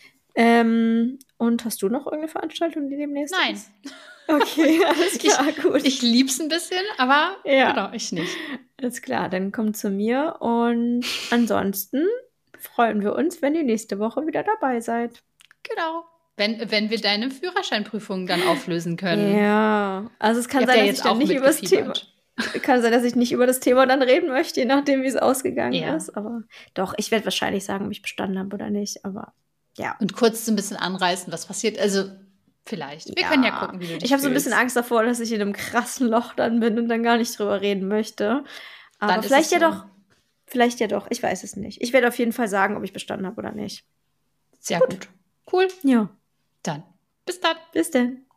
Und hast du noch irgendeine Veranstaltung, die demnächst Nein. ist? Okay, alles klar, gut. Ich lieb's ein bisschen, aber genau, ich nicht. Alles klar, dann kommt zu mir. Und ansonsten freuen wir uns, wenn ihr nächste Woche wieder dabei seid. Genau. Wenn wir deine Führerscheinprüfung dann auflösen können. Ja, also es kann sein, dass ich dann nicht über das Thema... Kann sein, dass ich nicht über das Thema dann reden möchte, je nachdem, wie es ausgegangen ist. Aber doch, ich werde wahrscheinlich sagen, ob ich bestanden habe oder nicht. Aber ja. Und kurz so ein bisschen anreißen, was passiert. Also vielleicht. Wir können ja gucken, wie du dich Ich habe so ein bisschen Angst davor, dass ich in einem krassen Loch dann bin und dann gar nicht drüber reden möchte. Aber dann vielleicht ja doch. Vielleicht ja doch. Ich weiß es nicht. Ich werde auf jeden Fall sagen, ob ich bestanden habe oder nicht. Sehr gut. Cool. Ja. Dann. Bis dann. Bis dann.